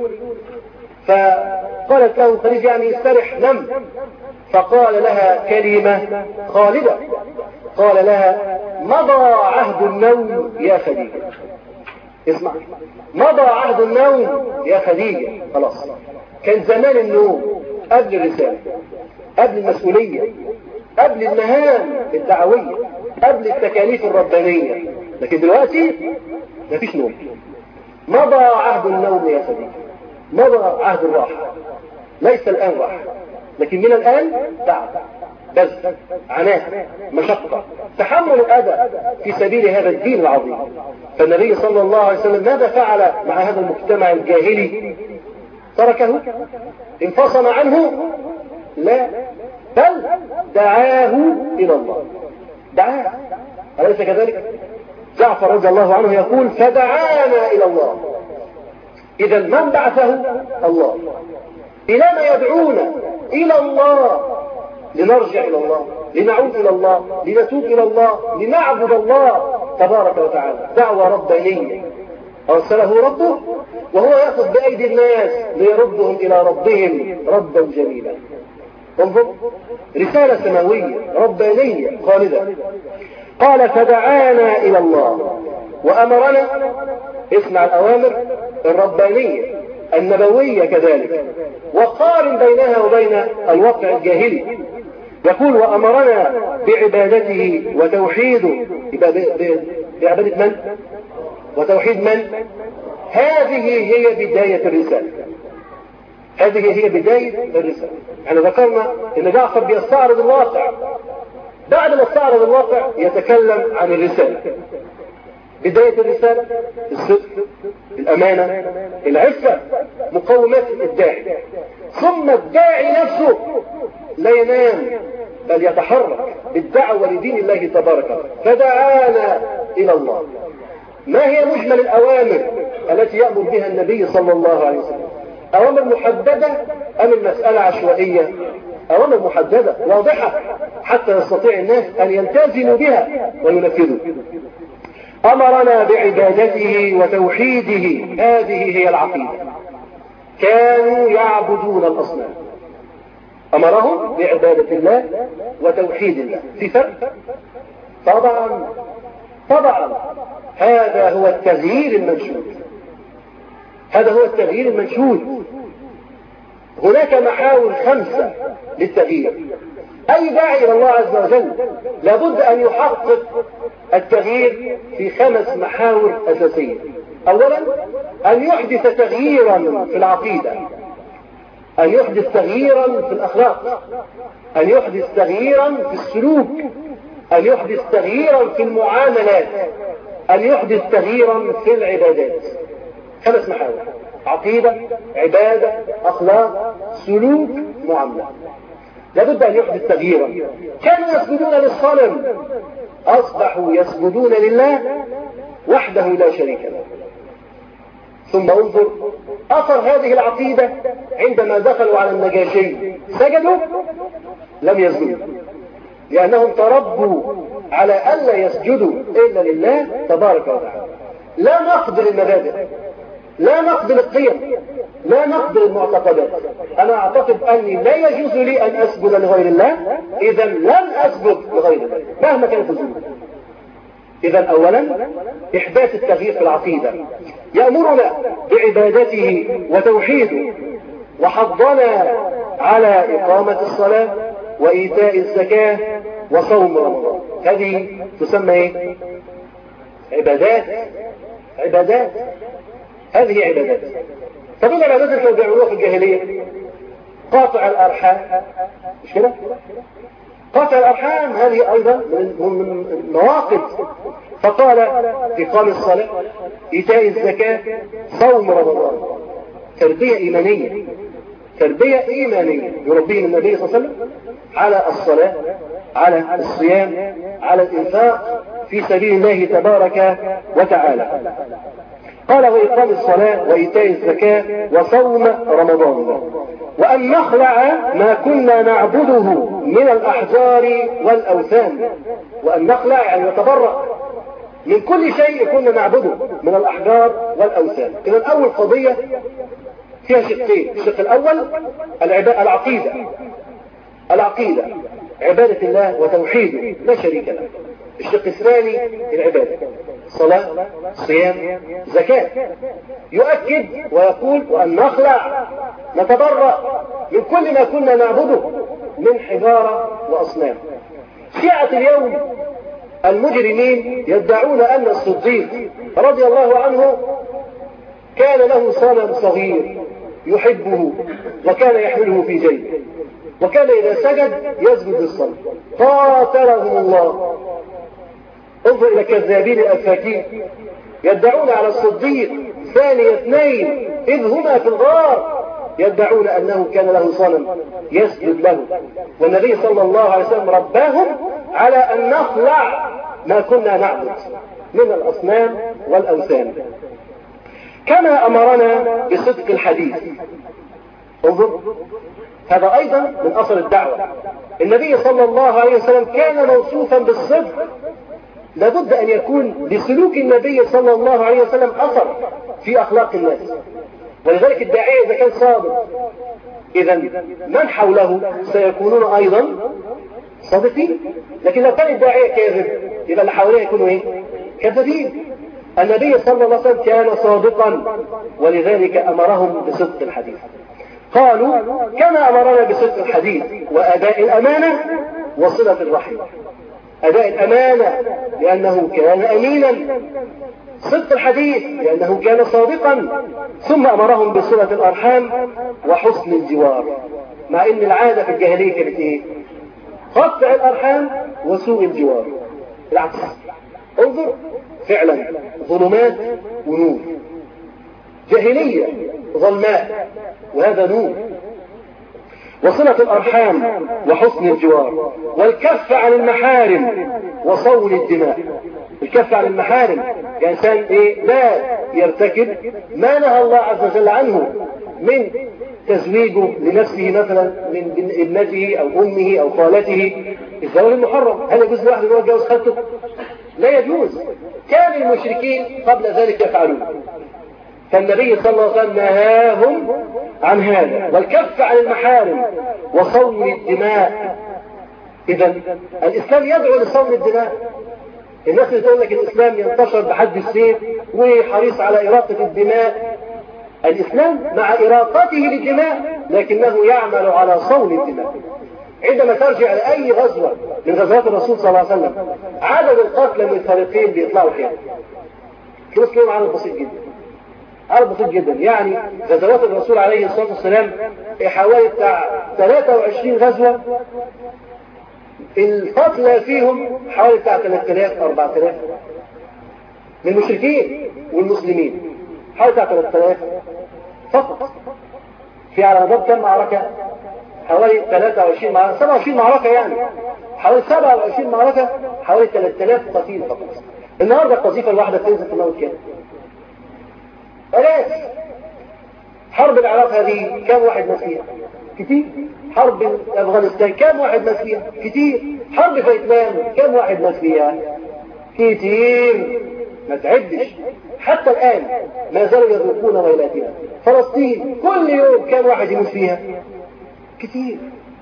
B: فقالت له خديجة: يعني استرح، نم. فقال لها كلمة خالدة، قال لها: مضى عهد النوم يا خديجة. اسمع، مضى عهد النوم يا خديجة. خلاص، كان زمان النوم قبل الرسالة، قبل المسؤولية، قبل المهام الدعوية، قبل التكاليف الربانية. لكن دلوقتي مفيش نوم. مضى عهد النوم يا خديجة، مضى عهد الراحة. ليس الآن راحة، لكن من الآن تعب، بذل، عناء، مشقة، تحمل الأذى في سبيل هذا الدين العظيم. فالنبي صلى الله عليه وسلم ماذا فعل مع هذا المجتمع الجاهلي؟ تركه؟ انفصل عنه؟ لا، بل دعاه إلى الله. دعاه، أليس كذلك؟ جعفر رضي الله عنه يقول: فدعانا إلى الله. إذا من بعثه؟ الله. إلى ما يدعونا؟ إلى الله، لنرجع إلى الله، لنعود إلى الله، لنتوب إلى الله، لنعبد الله تبارك وتعالى. دعوة ربانية أرسله ربه، وهو يأخذ بأيدي الناس ليردهم إلى ربهم ردا جميلا. انظر، رسالة سماوية ربانية خالدة. قال فدعانا إلى الله وأمرنا، اسمع الأوامر الربانية النبوية كذلك، وقارن بينها وبين الواقع الجاهلي. يقول وأمرنا بعبادته وتوحيده، بعبادة من؟ وتوحيد من؟ هذه هي بداية الرسالة، هذه هي بداية الرسالة. احنا ذكرنا ان جعفر بيستعرض الواقع، بعد ما استعرض الواقع يتكلم عن الرسالة. بداية الرسالة الصدق، الأمانة، العفة، مقومات الداعي. ثم الداعي نفسه لا ينام بل يتحرك بالدعوة لدين الله تبارك وتعالى. فدعانا إلى الله. ما هي مجمل الأوامر التي يأمر بها النبي صلى الله عليه وسلم؟ أوامر محددة أم المسألة عشوائية؟ أوامر محددة واضحة حتى يستطيع الناس أن يلتزموا بها وينفذوا. أمرنا بعبادته وتوحيده، هذه هي العقيدة. كانوا يعبدون الأصنام، أمرهم بعبادة الله وتوحيد الله. في فرق؟ طبعا طبعا. هذا هو التغيير المنشود، هذا هو التغيير المنشود. هناك محاور خمسة للتغيير. أي داعي إلى الله عز وجل لابد أن يحقق التغيير في خمس محاور أساسية. أولا أن يحدث تغييرا في العقيدة، أن يحدث تغييرا في الأخلاق، أن يحدث تغييرا في السلوك، أن يحدث تغييرا في المعاملات، أن يحدث تغييرا في العبادات. خمس محاور: عقيدة، عبادة، أخلاق، سلوك، معاملة. لابد أن يحدث تغييرا. كانوا يسجدون للصنم، أصبحوا يسجدون لله وحده لا شريك له. ثم انظر أثر هذه العقيدة عندما دخلوا على النجاشي، سجدوا؟ لم يسجدوا، لأنهم تربوا على ألا يسجدوا إلا لله تبارك وتعالى. لا نقد للمبادئ، لا نقد للقيم، لا نقد للمعتقدات. أنا أعتقد أني لا يجوز لي أن أسجد لغير الله، إذا لن أسجد لغير الله مهما كانت الظروف. إذا أولا إحداث التغيير في العقيدة. يأمرنا بعبادته وتوحيده، وحضنا على إقامة الصلاة وإيتاء الزكاة وصوم رمضان. هذه تسمى إيه؟ عبادات. عبادات هذه عبادات. طب ايه العبادات اللي كانوا بيعملوها في الجاهلية؟ قاطع الأرحام، مش كده؟ قاطع الأرحام هذه أيضا من النواقض. فقال إقام الصلاة، إيتاء الزكاة، صوم رمضان. تربية إيمانية، تربية إيمانية يربيهم النبي صلى الله عليه وسلم على الصلاة، على الصيام، على الإنفاق في سبيل الله تبارك وتعالى. قال وإقام الصلاة وإيتاء الزكاة وصوم رمضان، وأن نخلع ما كنا نعبده من الأحجار والأوثان. وأن نخلع يعني نتبرأ من كل شيء كنا نعبده من الأحجار والأوثان. إذن أول قضية فيها شقين. الشق الأول العقيدة، العقيدة عبادة الله وتوحيده لا شريك له. الشق الثاني العبادة، صلاة، صيام، زكاة. يؤكد ويقول وأن نخلع نتبرأ من كل ما كنا نعبده من حجارة وأصنام. شيعة اليوم المجرمين يدعون أن الصديق رضي الله عنه كان له صنم صغير يحبه وكان يحمله في جيبه، وكان إذا سجد يسجد للصنم. قاتلهم الله. انظر إلى الكذابين الأفاكين يدعون على الصديق ثاني اثنين إذ هما في الغار، يدعون أنه كان له صنم يسجد له. والنبي صلى الله عليه وسلم رباهم على أن نخلع ما كنا نعبد من الأصنام والأوثان. كما أمرنا بصدق الحديث. انظر هذا أيضا من أثر الدعوة. النبي صلى الله عليه وسلم كان موصوفا بالصدق. لابد أن يكون لسلوك النبي صلى الله عليه وسلم أثر في أخلاق الناس. ولذلك الداعية إذا كان صادق إذا من حوله سيكونون أيضا صادقين. لكن لو كان الداعية كاذب يبقى اللي حواليه يكونوا إيه؟ كذابين. النبي صلى الله عليه وسلم كان صادقا، ولذلك أمرهم بصدق الحديث. قالوا كما أمرنا بصدق الحديث وأداء الأمانة وصلة الرحم. أداء الأمانة لأنه كان أمينا، صدق الحديث لأنه كان صادقا، ثم أمرهم بصلة الأرحام وحسن الجوار. مع أن العادة في الجاهلية كانت إيه؟ قطع الأرحام وسوء الجوار. العكس، انظر فعلا ظلمات ونور، جاهلية ظلماء وهذا نور. وصلة الأرحام وحسن الجوار والكف عن المحارم وصون الدماء. الكف عن المحارم يعني إنسان إيه؟ لا يرتكب ما نهى الله عز وجل عنه من تزويجه لنفسه مثلا من ابنته أو أمه أو خالته. الزواج المحرم هل يجوز لواحد أن يتجوز خالته؟ لا يجوز. كان المشركين قبل ذلك يفعلون، فالنبي صلى الله عليه وسلم نهاهم عن هذا والكف عن المحارم وصون الدماء. إذا الإسلام يدعو لصون الدماء. الناس اللي تقول لك الإسلام ينتشر بحد السيف وحريص على إراقة الدماء، الإسلام مع إراقته للدماء لكنه يعمل على صون الدماء. عندما ترجع لأي غزوة من غزوات الرسول صلى الله عليه وسلم عدد القتلى من الفريقين بيطلعوا كام؟ تبص لهم عدد بسيط جدا، عدد بسيط جدا. يعني غزوات الرسول عليه الصلاة والسلام حوالي بتاع ثلاثة وعشرين غزوة، القتلى فيهم حوالي بتاع ثلاثة آلاف أربعة آلاف من المشركين والمسلمين، حوالي بتاع ثلاثة آلاف فقط. في على مدار كم معركة؟ حوالي ثلاثة وعشرين معركة، سبعة وعشرين معركة، يعني حوالي سبعة وعشرين معركة، حوالي ثلاثة آلاف قتيل فقط. النهارده القذيفة الواحدة تنزل تموت كام؟ آلاف. حرب العراق هذه كم واحد مات فيها؟ كتير. حرب أفغانستان كم واحد مات فيها؟ كتير. حرب فيتنام كم واحد مات فيها؟ كتير ما تعدش. حتى الآن ما زالوا يذوقون ويلاتنا. فلسطين كل يوم كم واحد يموت فيها؟ كتير.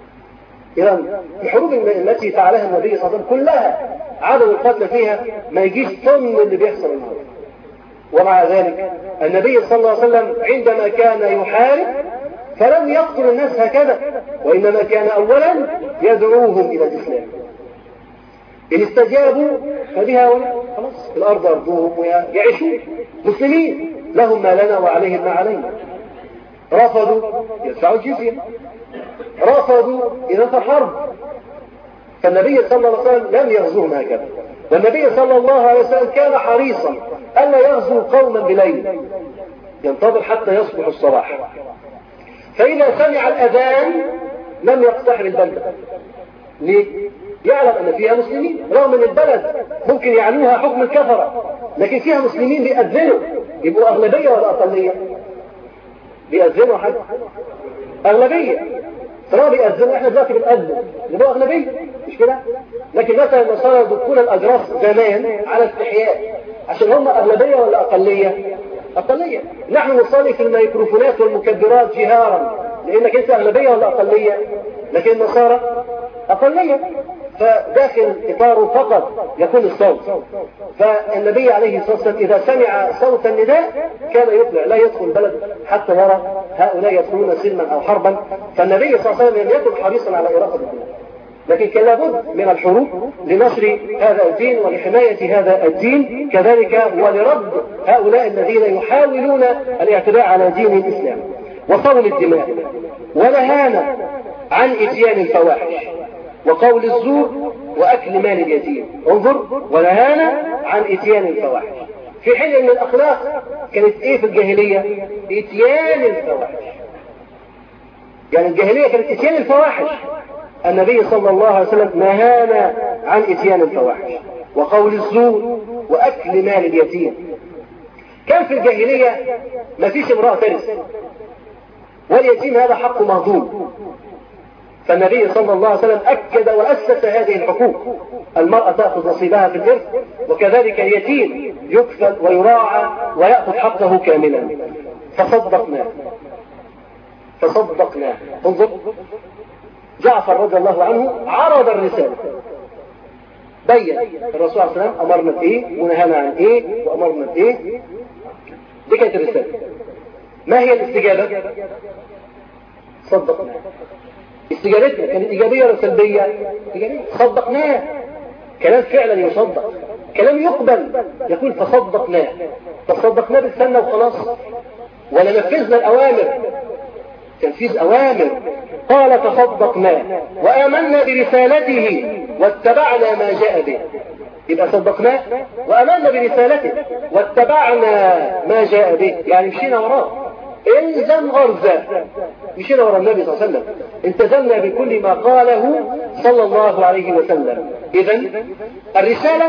B: إذن الحروب التي فعلها النبي صلى الله عليه وسلم كلها عدد القتلى فيها ما يجيش ثمن اللي بيحصل النهارده. ومع ذلك النبي صلى الله عليه وسلم عندما كان يحارب فلم يقتل الناس هكذا، وإنما كان أولا يدعوهم إلى الإسلام. إن استجابوا فبها ولا خلاص، الأرض أرضهم ويعيشون مسلمين، لهم ما لنا وعليهم ما علينا. رفضوا يدفعوا الجزية، رفضوا إذا الحرب. فالنبي صلى الله عليه وسلم لم يغزوهم هكذا. والنبي صلى الله عليه وسلم كان حريصا ألا يغزو قوما بليل، ينتظر حتى يصبح الصباح، فإذا سمع الأذان لم يقتحم البلدة. ليه؟ يعلم أن فيها مسلمين، رغم أن البلد ممكن يعنوها حكم الكفرة، لكن فيها مسلمين بيأذنوا. يبقوا أغلبية ولا أقلية؟ بيأذنوا حد أغلبية. ترى بيأذنوا، احنا دلوقتي بنأذن يبقوا أغلبية، مش كده؟ لكن مثلا النصارى يدقون الأجراس زمان على استحياء، عشان هم أغلبية ولا أقلية؟ أقلية. نحن نصلي في الميكروفونات والمكبرات جهارا، لأنك أنت أغلبية ولا أقلية؟ لكن النصارى أقلية، فداخل إطاره فقط يكون الصوت. فالنبي عليه الصلاة والسلام إذا سمع صوت النداء كان يطلع، لا يدخل البلد حتى يرى هؤلاء يدخلون سلما أو حربا. فالنبي صلى الله عليه وسلم لم يكن حريصا على إراقة الدين، لكن كان لابد من الحروب لنشر هذا الدين ولحماية هذا الدين، كذلك ولرد هؤلاء الذين يحاولون الاعتداء على دين الإسلام. وصون الدماء، ونهانا عن إتيان الفواحش وقول الزور وأكل مال اليتيم. انظر، ونهانا عن إتيان الفواحش، في حين أن الأخلاق كانت إيه في الجاهلية؟ إتيان الفواحش. يعني الجاهلية كانت إتيان الفواحش. النبي صلى الله عليه وسلم نهانا عن إتيان الفواحش وقول الزور وأكل مال اليتيم. كان في الجاهلية ما فيش امرأة ترث، واليتيم هذا حق مهضوم. فالنبي صلى الله عليه وسلم أكد وأسس هذه الحقوق. المرأة تأخذ نصيبها في الإرث، وكذلك اليتيم يكفل ويراعى ويأخذ حقه كاملا. فصدقنا فصدقناه. انظر، جعفر رضي الله عنه عرض الرسالة، بين الرسول عليه السلام أمرنا بإيه ونهانا عن إيه وأمرنا بإيه. دي كانت الرسالة. ما هي الاستجابة؟ صدقناه. استجابتنا كانت إيجابية ولا سلبية؟ إيجابية. صدقناه، كلام فعلا يصدق، كلام يقبل. يقول فصدقناه. فصدقناه بالسنة وخلاص، ولا نفذنا الأوامر؟ تنفيذ أوامر. قال فصدقناه وآمنا برسالته واتبعنا ما جاء به. يبقى صدقناه وآمنا برسالته واتبعنا ما جاء به، يعني مشينا وراه. إلزم غرزة، مشينا ورا النبي صلى الله عليه وسلم، التزمنا بكل ما قاله صلى الله عليه وسلم. إذن الرسالة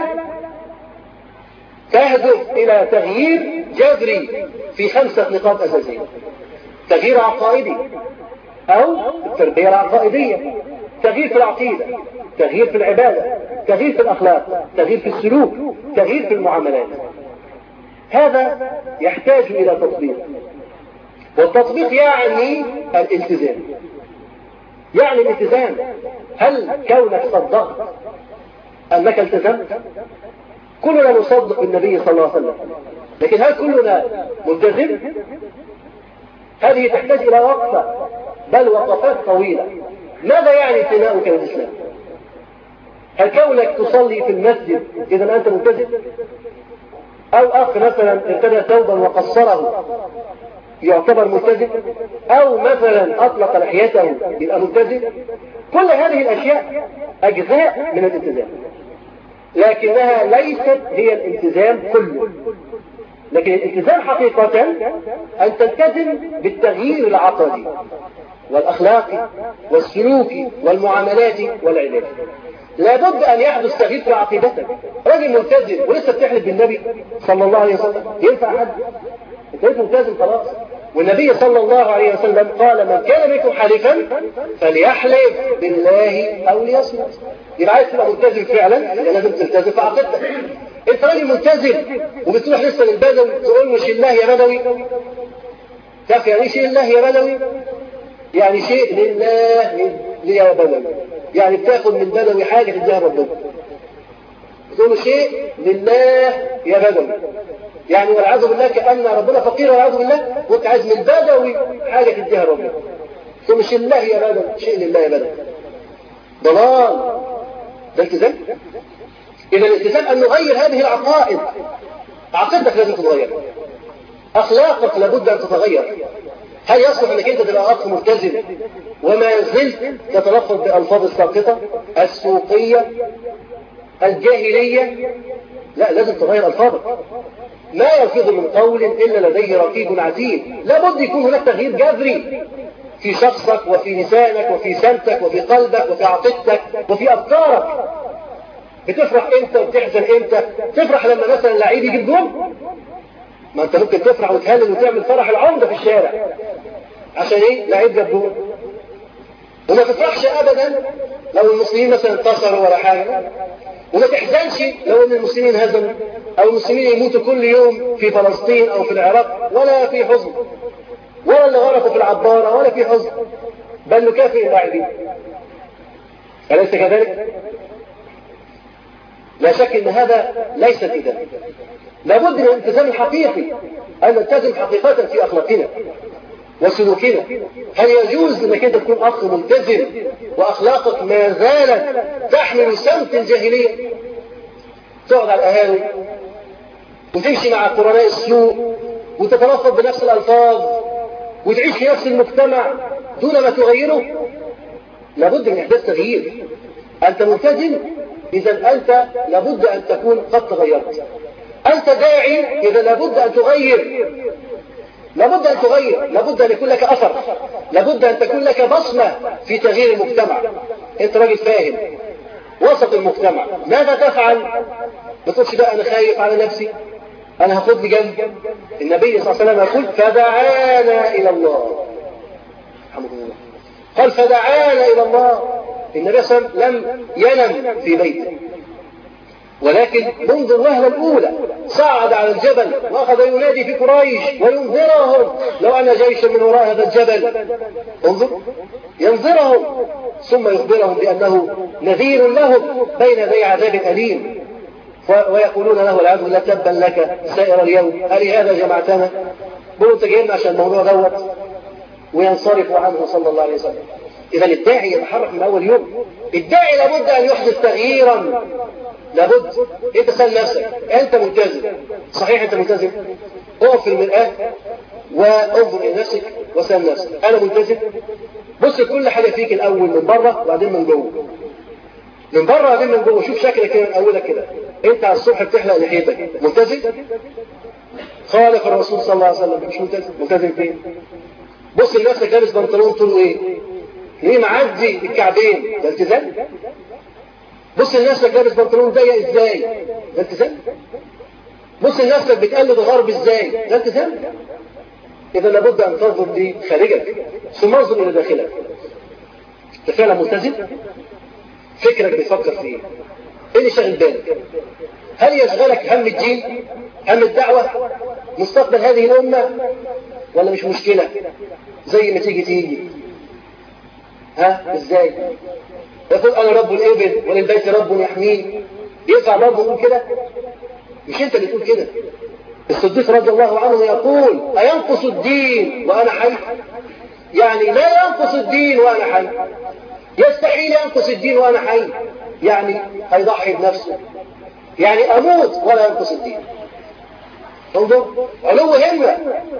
B: تهدف إلى تغيير جذري في خمسة نقاط أساسية: تغيير عقائدي أو التربية العقائدية، تغيير في العقيدة، تغيير في العبادة، تغيير في الأخلاق، تغيير في السلوك، تغيير في المعاملات. هذا يحتاج إلى تطبيق، والتطبيق يعني الالتزام. يعني الالتزام، هل كونك صدقت أنك التزمت؟ كلنا نصدق بالنبي صلى الله عليه وسلم، لكن هل كلنا ملتزم؟ هذه تحتاج إلى وقفة، بل وقفات طويلة. ماذا يعني انتماؤك للإسلام؟ هل كونك تصلي في المسجد إذا أنت ملتزم؟ أو أخ مثلا ارتدى ثوبا وقصره يعتبر ملتزم؟ أو مثلا أطلق لحيته يبقى ملتزم؟ كل هذه الأشياء أجزاء من الالتزام، لكنها ليست هي الالتزام كله. لكن الالتزام حقيقة أن تلتزم بالتغيير العقدي والأخلاقي والسلوكي والمعاملات والعبادة. لابد أن يحدث تغيير في عقيدتك. راجل ملتزم ولسه بتحلف بالنبي صلى الله عليه وسلم، ينفع حد؟ انت لسه ملتزم خلاص. والنبي صلى الله عليه وسلم قال: من كان منكم حالفا فليحلف بالله أو ليصمت. يبقى عايز تبقى ملتزم فعلا، يبقى لازم تلتزم في عقيدتك. انت راجل ملتزم وبتروح لسه للبدوي تقول له شيل الله يا بدوي. تعرف يعني ايه شيل الله يا بدوي؟ يعني شيء لله ليه يا بدوي، يعني بتاخد من بدوي حاجة تديها ربنا. تقول له شيء لله يا بدوي، يعني والعياذ بالله كأن ربنا فقير والعياذ بالله، وانت عايز من بدوي حاجة تديها ربنا. تقول له شيء لله يا بدوي، شيء لله يا بدوي. ضلال. ده التزام. إذا الالتزام أن نغير هذه العقائد. عقيدتك لازم تتغير، أخلاقك لابد أن تتغير. هل يصلح أنك أنت تبقى أخ ملتزم وما زلت تتلفظ بألفاظ الساقطة السوقية الجاهلية؟ لا، لازم تغير ألفاظك. ما يلفظ من قول إلا لديه رقيب عتيد. لابد يكون هناك تغيير جذري في شخصك وفي لسانك وفي سمتك وفي قلبك وفي عقيدتك وفي أفكارك. بتفرح امتى وبتحزن امتى؟ تفرح لما مثلا لعيب يجيب جول؟ ما انت ممكن تفرح وتهلل وتعمل فرح العمدة في الشارع عشان ايه؟ لعيب جاب جول. وما تفرحش ابدا لو المسلمين مثلا انتصروا ولا حاجة، وما تحزنش لو ان المسلمين هزموا او المسلمين يموتوا كل يوم في فلسطين او في العراق، ولا في حزن، ولا اللي غرقوا في العبارة ولا في حزن، بل نكافئ اللاعبين. أليس كذلك؟ لا شك ان هذا ليس التزام. لابد من الالتزام الحقيقي، ان نلتزم حقيقة في اخلاقنا وسلوكنا. هل يجوز انك انت تكون اخ ملتزم واخلاقك ما زالت تحمل سمت الجاهلية؟ تقعد على القهاوي وتمشي مع قرناء السوء وتتلفظ بنفس الالفاظ وتعيش في نفس المجتمع دون ما تغيره؟ لابد من احداث تغيير. انت ملتزم، إذا أنت لابد أن تكون قد تغيرت. أنت داعي، إذا لابد أن تغير. لابد أن تغير، لابد أن يكون لك أثر، لابد أن تكون لك بصمة في تغيير المجتمع. أنت راجل فاهم وسط المجتمع، ماذا تفعل؟ ما تقولش بقى أنا خايف على نفسي، أنا هاخد لي جنب. النبي صلى الله عليه وسلم يقول: فدعانا إلى الله. الحمد لله. قال: فدعانا إلى الله. النبي صلى الله عليه وسلم لم ينم في بيته، ولكن منذ الوهلة الأولى صعد على الجبل وأخذ ينادي في قريش وينذرهم لو أن جيشا من وراء هذا الجبل، انظر، ينذرهم ثم يخبرهم بأنه نذير لهم بين يدي عذاب أليم، ويقولون له والعياذ بالله تبا لك سائر اليوم ألهذا جمعتنا؟ بيقولوا انت جايين عشان الموضوع دوت، وينصرفوا عنه صلى الله عليه وسلم. إذا الداعي يتحرك من أول يوم. الداعي لابد أن يحدث تغييرا، لابد. انت سأل نفسك انت ملتزم صحيح؟ انت ملتزم؟ اقف في المرآة وانظر الى نفسك وسأل نفسك انا ملتزم؟ بص كل حاجة فيك الاول من بره وبعدين من جوه، من بره وبعدين من جوه. شوف شكلك كده من اولك كده، انت على الصبح بتحلق لحيتك ملتزم؟ خالف الرسول صلى الله عليه وسلم مش ملتزم. ملتزم فين؟ بص لنفسك لابس بنطلون طوله ايه؟ ليه معدي الكعبين؟ ده التزام؟ بص لنفسك لابس بنطلون ضيق ازاي؟ ده التزام؟ بص لنفسك بتقلد الغرب ازاي؟ ده التزام؟ اذا لابد ان تنظر دي خارجك ثم انظر الى داخلك. انت فعلا ملتزم؟ فكرك بيفكر في ايه؟ ايه اللي شاغل بالك؟ هل يشغلك هم الدين؟ هم الدعوة؟ مستقبل هذه الامة؟ ولا مش مشكلة زي ما تيجي تيجي؟ ها ازاي؟ يقول انا رب الابل وللبيت رب يحميه. ينفع رب يقول كده؟ مش انت اللي تقول كده. الصديق رضي الله عنه يقول اينقص الدين وانا حي؟ يعني لا ينقص الدين وانا حي، يستحيل ينقص الدين وانا حي، يعني هيضحي بنفسه، يعني اموت ولا ينقص الدين. انظر علو همة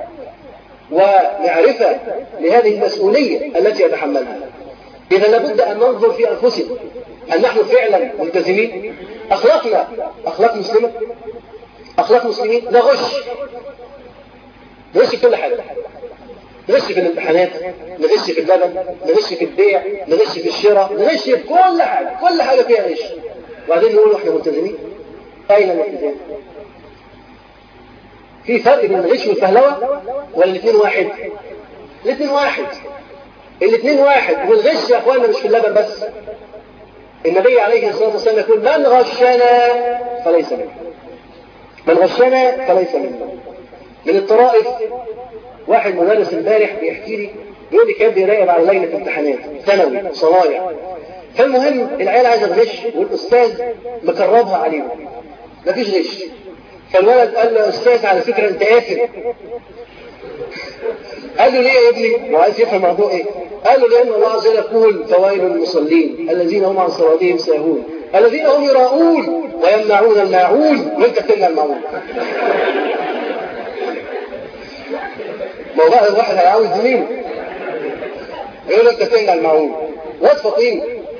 B: ومعرفة لهذه المسؤولية التي يتحملها. إذا لابد أن ننظر في أنفسنا هل نحن فعلا ملتزمين؟ أخلاقنا أخلاق مسلمة؟ أخلاق مسلمين؟ نغش نغش في كل حاجة، نغش في الامتحانات، نغش في اللبن، نغش في البيع، نغش في الشراء، نغش في كل حاجة، كل حاجة فيها غش. وبعدين نقول احنا ملتزمين؟ أين الالتزام؟ في فرق بين الغش والفهلوة ولا الاثنين واحد؟ الاثنين واحد، الاثنين واحد. والغش يا اخوانا مش في اللبن بس. النبي عليه الصلاة والسلام يقول من غشنا فليس منا، من غشنا فليس منا. من الطرائف واحد مدرس امبارح بيحكي لي، بيقول لي كان بيراقب على لجنة امتحانات ثانوي صنايع، فالمهم العيال عايزه تغش والاستاذ مكربها عليهم مفيش غش. فالولد قال له يا استاذ على فكرة انت قافل. قال له ليه يا ابني؟ وعايز يفهم الموضوع ايه؟ قال له لان الله عز وجل يقول فويل للمصلين الذين هم عن صلاتهم ساهون الذين هم يراؤون ويمنعون الماعون وانت بتمنع الماعون. موضوع الواحد هيعاوز مين؟ يقول انت بتمنع الماعون واد فطين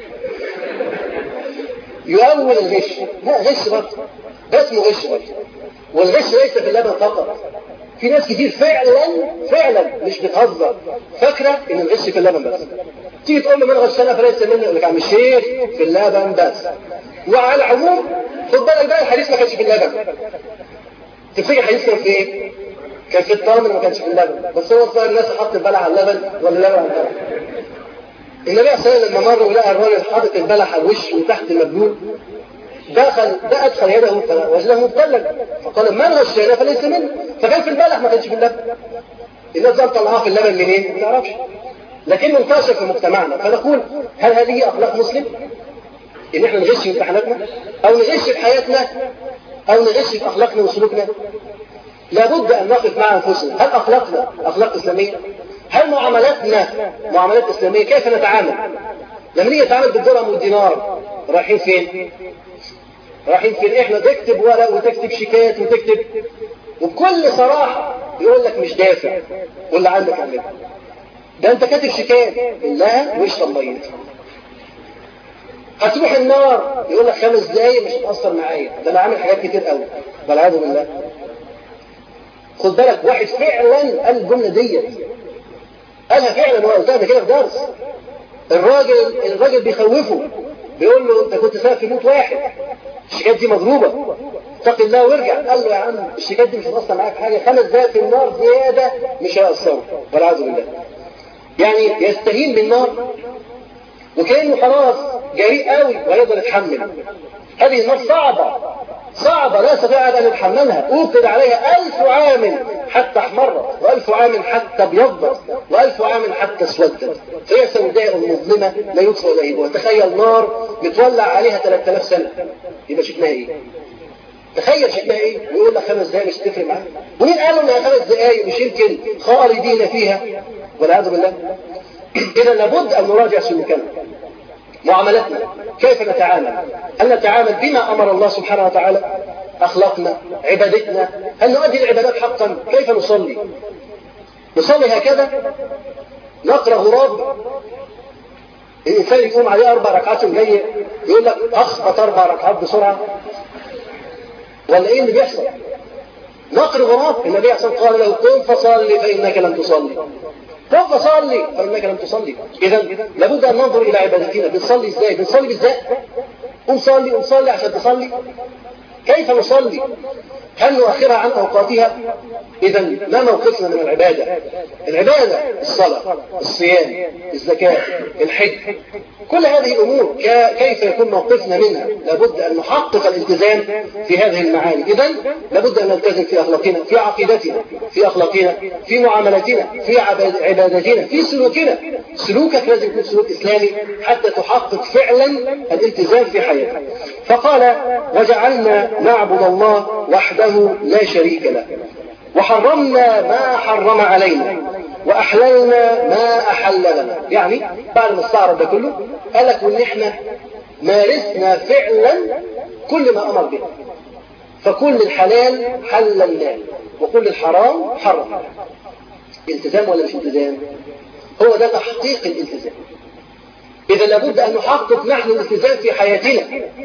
B: يؤول الغش. لا غش برضه، ده اسمه غش برضه. والغش ليس في اللبن فقط. في ناس كتير فعلا فعلا مش بتهزر فاكره ان الغش في اللبن بس. تيجي تقول له من غشنا فليس منا، يقول لك يا عم الشيخ في اللبن بس. وعلى العموم خد بالك بقى الحديث ما كانش في اللبن. تفتكر الحديث كان في ايه؟ كان في التمر ما كانش في اللبن، بس هو صار الناس حط البلح على اللبن ولا اللبن على البلح. النبي صلى الله عليه وسلم لما مر ولقى الراجل حاطط البلح على الوش وتحت المبلول، دخل ده ادخل يده وجهه مبتلج فقال من غشنا فليس منه. فكان في البلح ما كانش في اللبن. الناس دول طلعوها في اللبن منين؟ ما تعرفش، لكنه انتشر في مجتمعنا. فنقول هل هذه اخلاق مسلم؟ ان احنا نغش في امتحاناتنا او نغش في حياتنا او نغش في اخلاقنا وسلوكنا؟ لابد ان نقف مع انفسنا. هل اخلاقنا اخلاق اسلاميه؟ هل معاملاتنا معاملات اسلاميه؟ كيف نتعامل؟ لما نيجي نتعامل بالدرهم والدينار رايحين فين؟ رايحين فين؟ احنا تكتب ورق وتكتب شيكات وتكتب وبكل صراحه يقول لك مش دافع واللي عندك اعملها. ده انت كاتب شيكات لها وش طميت. هتروح النار يقول لك خمس دقايق مش هتأثر معايا، ده انا عامل حاجات كتير قوي والعياذ بالله. خد بالك واحد فعلا قال الجمله ديت، قالها فعلا وانا قلتها كده في درس. الراجل الراجل بيخوفه بيقول له انت كنت سبب في موت واحد، الشيكات دي مضروبه، اتق الله وارجع. قال له يا عم الشيكات دي مش هتأثر معاك حاجه، خمس دقايق في النار زياده مش هيأثروا والعياذ بالله. يعني يستهين بالنار وكأنه خلاص جريء قوي ويقدر يتحمل. هذه النار صعبة صعبة لا يستطيع أن يتحملها. أوقد عليها ألف عام حتى احمرت، وألف عام حتى ابيضت، وألف عام حتى اسودت، فهي سوداء مظلمة لا يطفئ لهيبها. تخيل نار متولع عليها ثلاثة آلاف سنة، يبقى شكلها إيه؟ تخيل شكلها إيه؟ ويقول لك خمس دقايق مش تفرق معاك. ومين قالوا إنها خمس دقايق مش يمكن خالدين فيها والعياذ بالله؟ إذا لابد أن نراجع سلوكنا، معاملتنا، كيف نتعامل؟ هل نتعامل بما أمر الله سبحانه وتعالى؟ أخلاقنا، عبادتنا، هل نؤدي العبادات حقا؟ كيف نصلي؟ نصلي هكذا نقرأ غراب، الإنسان يقوم عليه أربع ركعات جاي يقول لك أخبط أربع ركعات بسرعة، ولا إيه اللي بيحصل؟ نقرأ غراب، النبي عليه الصلاة والسلام قال له قم فصلي فإنك لم تصلي، قم فصلي فإنك لم تصلي. إذا لابد أن ننظر إلى عبادتنا، بنصلي إزاي؟ بنصلي بالذات، قم صلي قم صلي عشان تصلي. كيف نصلي؟ هل نؤخرها عن أوقاتها؟ إذا ما موقفنا من العبادة؟ العبادة الصلاة، الصيام، الزكاة، الحج، كل هذه الأمور كيف يكون موقفنا منها؟ لابد أن نحقق الالتزام في هذه المعاني. إذا لابد أن نلتزم في أخلاقنا، في عقيدتنا، في أخلاقنا، في معاملتنا، في عبادتنا، في سلوكنا. سلوكك لازم يكون سلوك إسلامي حتى تحقق فعلا الالتزام في حياتك. فقال وجعلنا نعبد الله وحده لا شريك له، وحرمنا ما حرم علينا، وأحللنا ما أحل لنا. يعني بعد ما استعرض ده كله قال لك وإن إحنا مارسنا فعلا كل ما أمر به، فكل الحلال حللناه وكل الحرام حرم. التزام ولا مش التزام؟ هو ده تحقيق الالتزام. إذا لابد أن نحقق نحن الالتزام في حياتنا.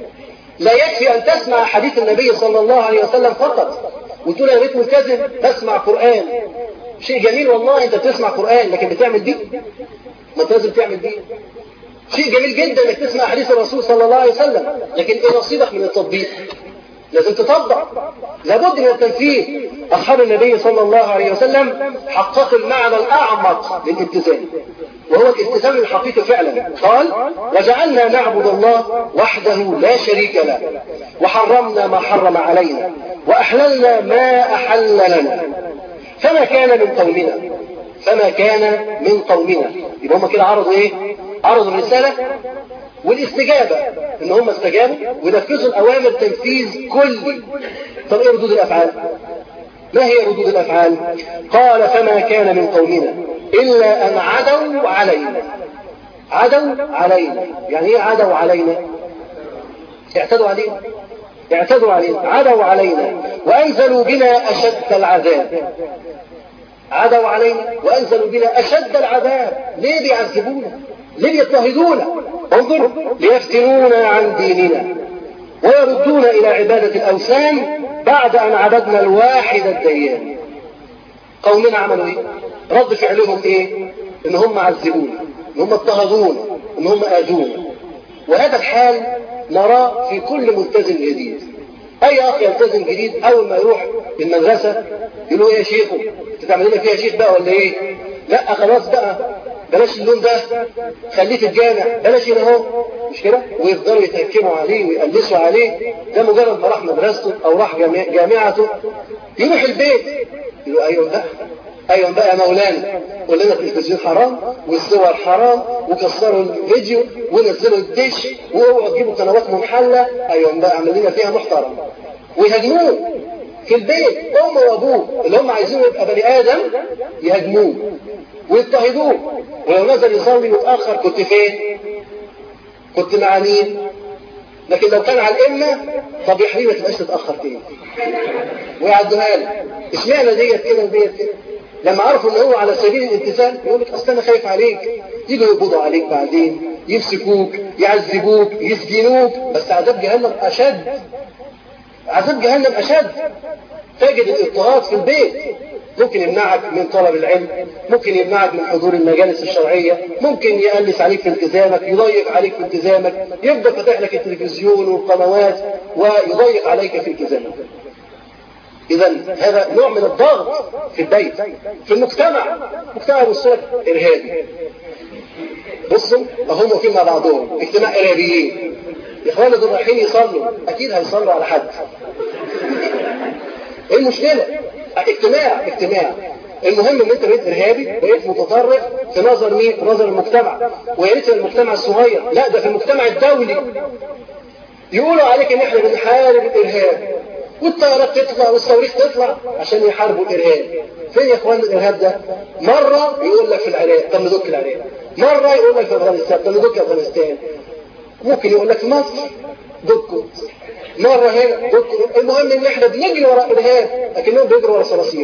B: لا يكفي أن تسمع حديث النبي صلى الله عليه وسلم فقط وتقول يا ريت ملتزم بسمع قرآن. شيء جميل والله أنت بتسمع قرآن، لكن بتعمل دي؟ ما لازم تعمل دي. شيء جميل جدا أنك تسمع حديث الرسول صلى الله عليه وسلم، لكن إيه نصيبك من التطبيق؟ لازم تطبق، لابد من التنفيذ. أصحاب النبي صلى الله عليه وسلم حققوا المعنى الأعمق للالتزام، وهو الالتزام الحقيقي فعلا. قال وجعلنا نعبد الله وحده لا شريك له، وحرمنا ما حرم علينا، وأحللنا ما أحل لنا. فما كان من قومنا فما كان من قومنا يبقى هم كده عرضوا ايه؟ عرضوا الرسالة والاستجابة، ان هم استجابوا ونفذوا الأوامر تنفيذ كلي. طب ايه ردود الأفعال؟ ما هي ردود الأفعال؟ قال فما كان من قومنا إلا أن عدوا علينا. عدوا علينا يعني ايه عدوا علينا؟ اعتدوا علينا اعتدوا علينا عدوا علينا وأنزلوا بنا أشد العذاب. عدوا علينا وأنزلوا بنا أشد العذاب. ليه بيعذبونا؟ ليه يضطهدونا؟ انظروا ليفتنونا عن ديننا ويردونا إلى عبادة الأوثان بعد أن عبدنا الواحد الديان. قومنا عملوا ايه؟ رد فعلهم ايه؟ ان هم عذبونا، ان هم اضطهدونا، ان هم آذونا. وهذا الحال نراه في كل ملتزم جديد. اي اخ يلتزم جديد اول ما يروح المدرسة يقولوا ايه يا شيخ انت تعمل لنا فيها شيخ بقى ولا ايه؟ لا خلاص بقى بلاش اللون ده، خليه في الجامع، بلاش هنا اهو، مش كده؟ ويفضلوا يتهكموا عليه ويقلسوا عليه. ده مجرد ما راح مدرسته او راح جامعته يروح البيت يقولوا ايوه بقى ايوه بقى يا مولانا قول لنا التلفزيون حرام والصور حرام وكسروا الفيديو ونزلوا الدش واوعوا تجيبوا قنوات منحله. ايوه بقى اعمل لنا فيها محترم. ويهاجموه في البيت امه وابوه اللي هم عايزينه يبقى بني ادم، يهاجموه ويضطهدوه. ولو نزل يصلي متاخر كنت فين؟ كنت مع مين؟ لكن لو كان على الامه طب يا حبيبي ما تبقاش تتاخر تاني ويعدوها له. اشمعنى ديت كده وديت كده؟ لما عرفوا ان هو على سبيل الامتثال يقول لك اصل انا خايف عليك، يجوا يقبضوا عليك بعدين، يمسكوك، يعذبوك، يسجنوك. بس عذاب جهنم اشد، عذاب جهنم اشد. تجد الاضطهاد في البيت ممكن يمنعك من طلب العلم، ممكن يمنعك من حضور المجالس الشرعية، ممكن يقلس عليك في التزامك، يضيق عليك في التزامك، يبدأ فتح لك التلفزيون والقنوات ويضيق عليك في التزامك. إذا هذا نوع من الضغط في البيت، في المجتمع، مجتمع بالصورة إرهابي. بصوا هم واقفين مع بعضهم اجتماع ارهابيين، اخواننا دول رايحين يصلوا، اكيد هيصلوا على حد. ايه المشكله؟ اجتماع اجتماع المهم ان انت بقيت ارهابي، بقيت متطرف في نظر مين؟ في نظر المجتمع. ويا ريت المجتمع الصغير، لا ده في المجتمع الدولي يقولوا عليك ان احنا بنحارب الارهاب، والطيارات تطلع والصواريخ تطلع عشان يحاربوا الارهاب. فين يا اخوان الارهاب ده؟ مره يقول لك في العراق، طب ندك العراق. مره يقول لك في افغانستان، طب ندك افغانستان. ممكن يقول لك في مصر دكوا، مره هنا دكوا. المهم ان احنا بنجري وراء الارهاب لكنهم بيجروا وراء صراصير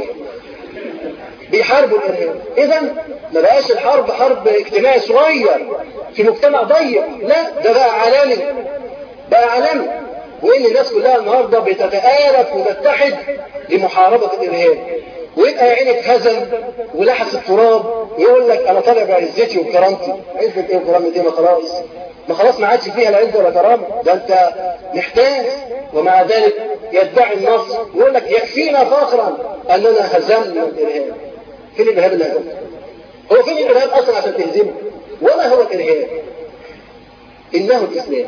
B: بيحاربوا الارهاب. اذا ما بقاش الحرب حرب اجتماعي صغير في مجتمع ضيق، لا ده بقى عالمي، بقى عالمي. وان الناس كلها النهارده بتتآلف وتتحد لمحاربه الارهاب. ويبقى يا عيني اتهزم ولحس التراب ويقول لك انا طالع بعزتي وكرامتي. عزه ايه وكرامتي؟ ما خلاص ما خلاص ما عادش فيها لا عزه ولا كرامه، ده انت محتاج. ومع ذلك يدعي النصر ويقول لك يكفينا فخرا اننا هزمنا الارهاب. فين الارهاب اللي هزمه؟ هو فين الارهاب اصلا عشان تهزمه؟ وما هو الارهاب؟ انه الاسلام.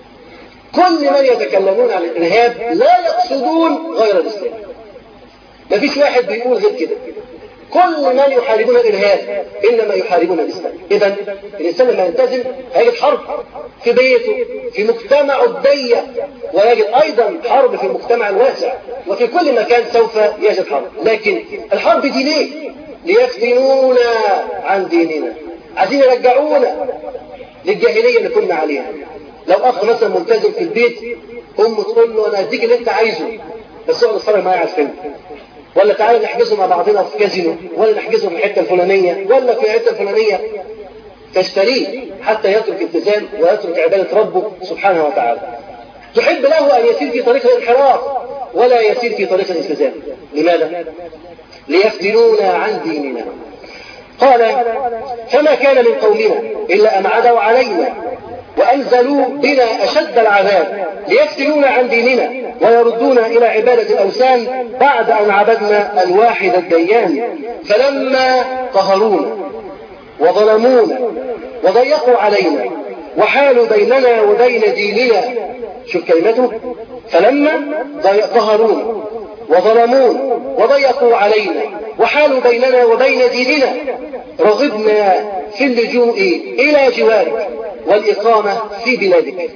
B: كل من يتكلمون عن الارهاب لا يقصدون غير الاسلام. ما فيش واحد بيقول غير كده. كل من يحاربون الارهاب انما يحاربون الاسلام. اذا الانسان لما يلتزم هيجد حرب في بيته، في مجتمعه الضيق، ويجد ايضا حرب في المجتمع الواسع، وفي كل مكان سوف يجد حرب. لكن الحرب دي ليه؟ ليفتنونا عن ديننا، عايزين يرجعونا للجاهليه اللي كنا عليها. لو اخ مثلا ملتزم في البيت، امه تقول له انا هديك اللي انت عايزه بس اقعد اتفرج معايا على الفيلم، ولا تعالى نحجزه مع بعضنا في كازينو، ولا نحجزه في الحته الفلانيه، ولا في الحته الفلانيه، تشتريه حتى يترك التزام ويترك عباده ربه سبحانه وتعالى. تحب له ان يسير في طريق الانحراف ولا يسير في طريق الالتزام. لماذا؟ ليفتنونا عن ديننا. قال فما كان من قومنا الا ان عدوا علينا وأنزلوا بنا أشد العذاب ليفتنونا عن ديننا ويردونا إلى عبادة الأوثان بعد أن عبدنا الواحد الديان. فلما قهرونا وظلمونا وضيقوا علينا وحالوا بيننا وبين ديننا، شوف كلمته، فلما قهرونا وظلمونا وضيقوا علينا وحالوا بيننا وبين ديننا رغبنا في اللجوء إلى جوارك والإقامة في بلادك.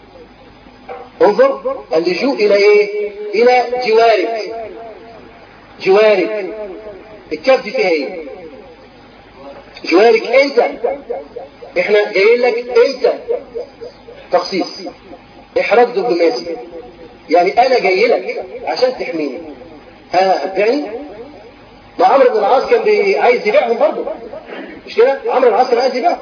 B: انظر، اللجوء إلى إيه؟ إلى جوارك. جوارك الكاف دي فيها إيه؟ جوارك أنت، إحنا جايين لك أنت، تخصيص، إحراج دبلوماسي، يعني أنا جاي لك عشان تحميني. ها هتبيعني؟ ما عمرو بن العاص كان عايز يبيعهم برضه، مش كده؟ عمرو بن العاص كان عايز يبيعهم،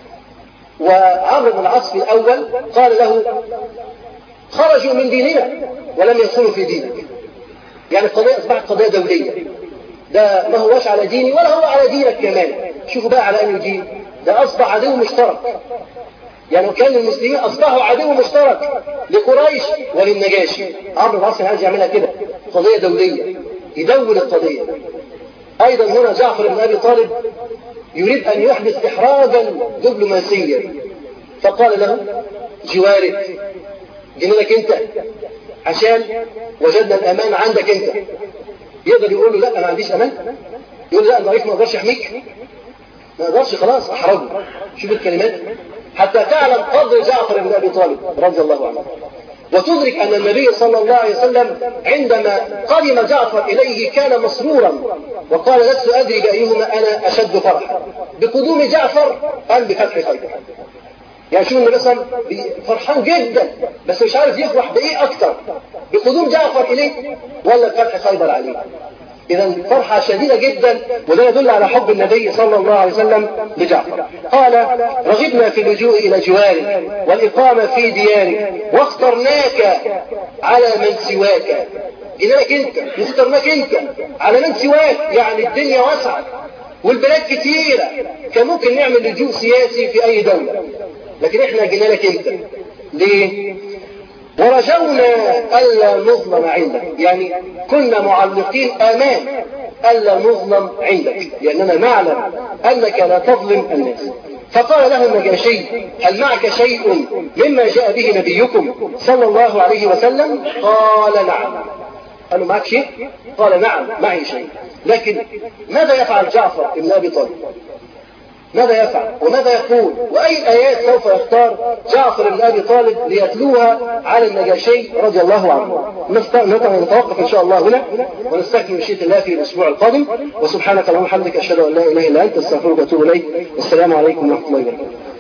B: وعمرو بن العاص في الأول قال له خرجوا من ديننا ولم يدخلوا في دينك. يعني القضية أصبحت قضية دولية، ده ما هوش على ديني ولا هو على دينك كمان. شوفوا بقى على أي دين، ده أصبح عدو مشترك. يعني كان المسلمين أصبحوا عدو مشترك لقريش وللنجاشي. عمرو بن العاص عايز يعملها كده، قضية دولية، يدول القضية. أيضا هنا جعفر بن أبي طالب يريد أن يحدث إحراجا دبلوماسيا، فقال له جوارك، جينا لك أنت عشان وجدنا الأمان عندك أنت. يقدر يقول له لا أنا ما عنديش أمان؟ يقول له لا ضعيف ما أقدرش أحميك، ما أقدرش، خلاص أحرجه. شوف الكلمات حتى تعلم قدر جعفر بن أبي طالب رضي الله عنه، وتدرك أن النبي صلى الله عليه وسلم عندما قدم جعفر إليه كان مسرورا وقال لست أدري بأيهما أنا أشد فرحا، بقدوم جعفر أم بفتح خيبر. يعني شوف النبي صلى الله عليه وسلم فرحان جدا بس مش عارف يفرح بإيه أكتر، بقدوم جعفر إليه ولا بفتح خيبر عليه. إذا فرحة شديدة جدا، وده يدل على حب النبي صلى الله عليه وسلم لجعفر. قال رغبنا في اللجوء إلى جوارك والإقامة في ديارك واخترناك على من سواك. إنك أنت واخترناك أنت على من سواك، يعني الدنيا واسعة والبلاد كتيرة، كان ممكن نعمل لجوء سياسي في أي دولة، لكن إحنا جينا لك أنت. ليه؟ ورجونا ألا نظلم عندك، يعني كنا معلقين أمان ألا نظلم عندك، لأننا نعلم أنك لا تظلم الناس. فقال له النجاشي هل معك شيء مما جاء به نبيكم صلى الله عليه وسلم؟ قال نعم. قال له معك شيء؟ قال نعم معي شيء. لكن ماذا يفعل جعفر بن أبي طالب؟ ماذا يفعل وماذا يقول وأي آيات سوف يختار جعفر بن أبي طالب ليتلوها على النجاشي رضي الله عنه؟ نتوقف إن شاء الله هنا ونستكمل مشيئة الله في الأسبوع القادم. وسبحانك اللهم وبحمدك أشهد أن لا إله إلا أنت أستغفرك وأتوب إليك. والسلام عليكم ورحمة الله وبركاته.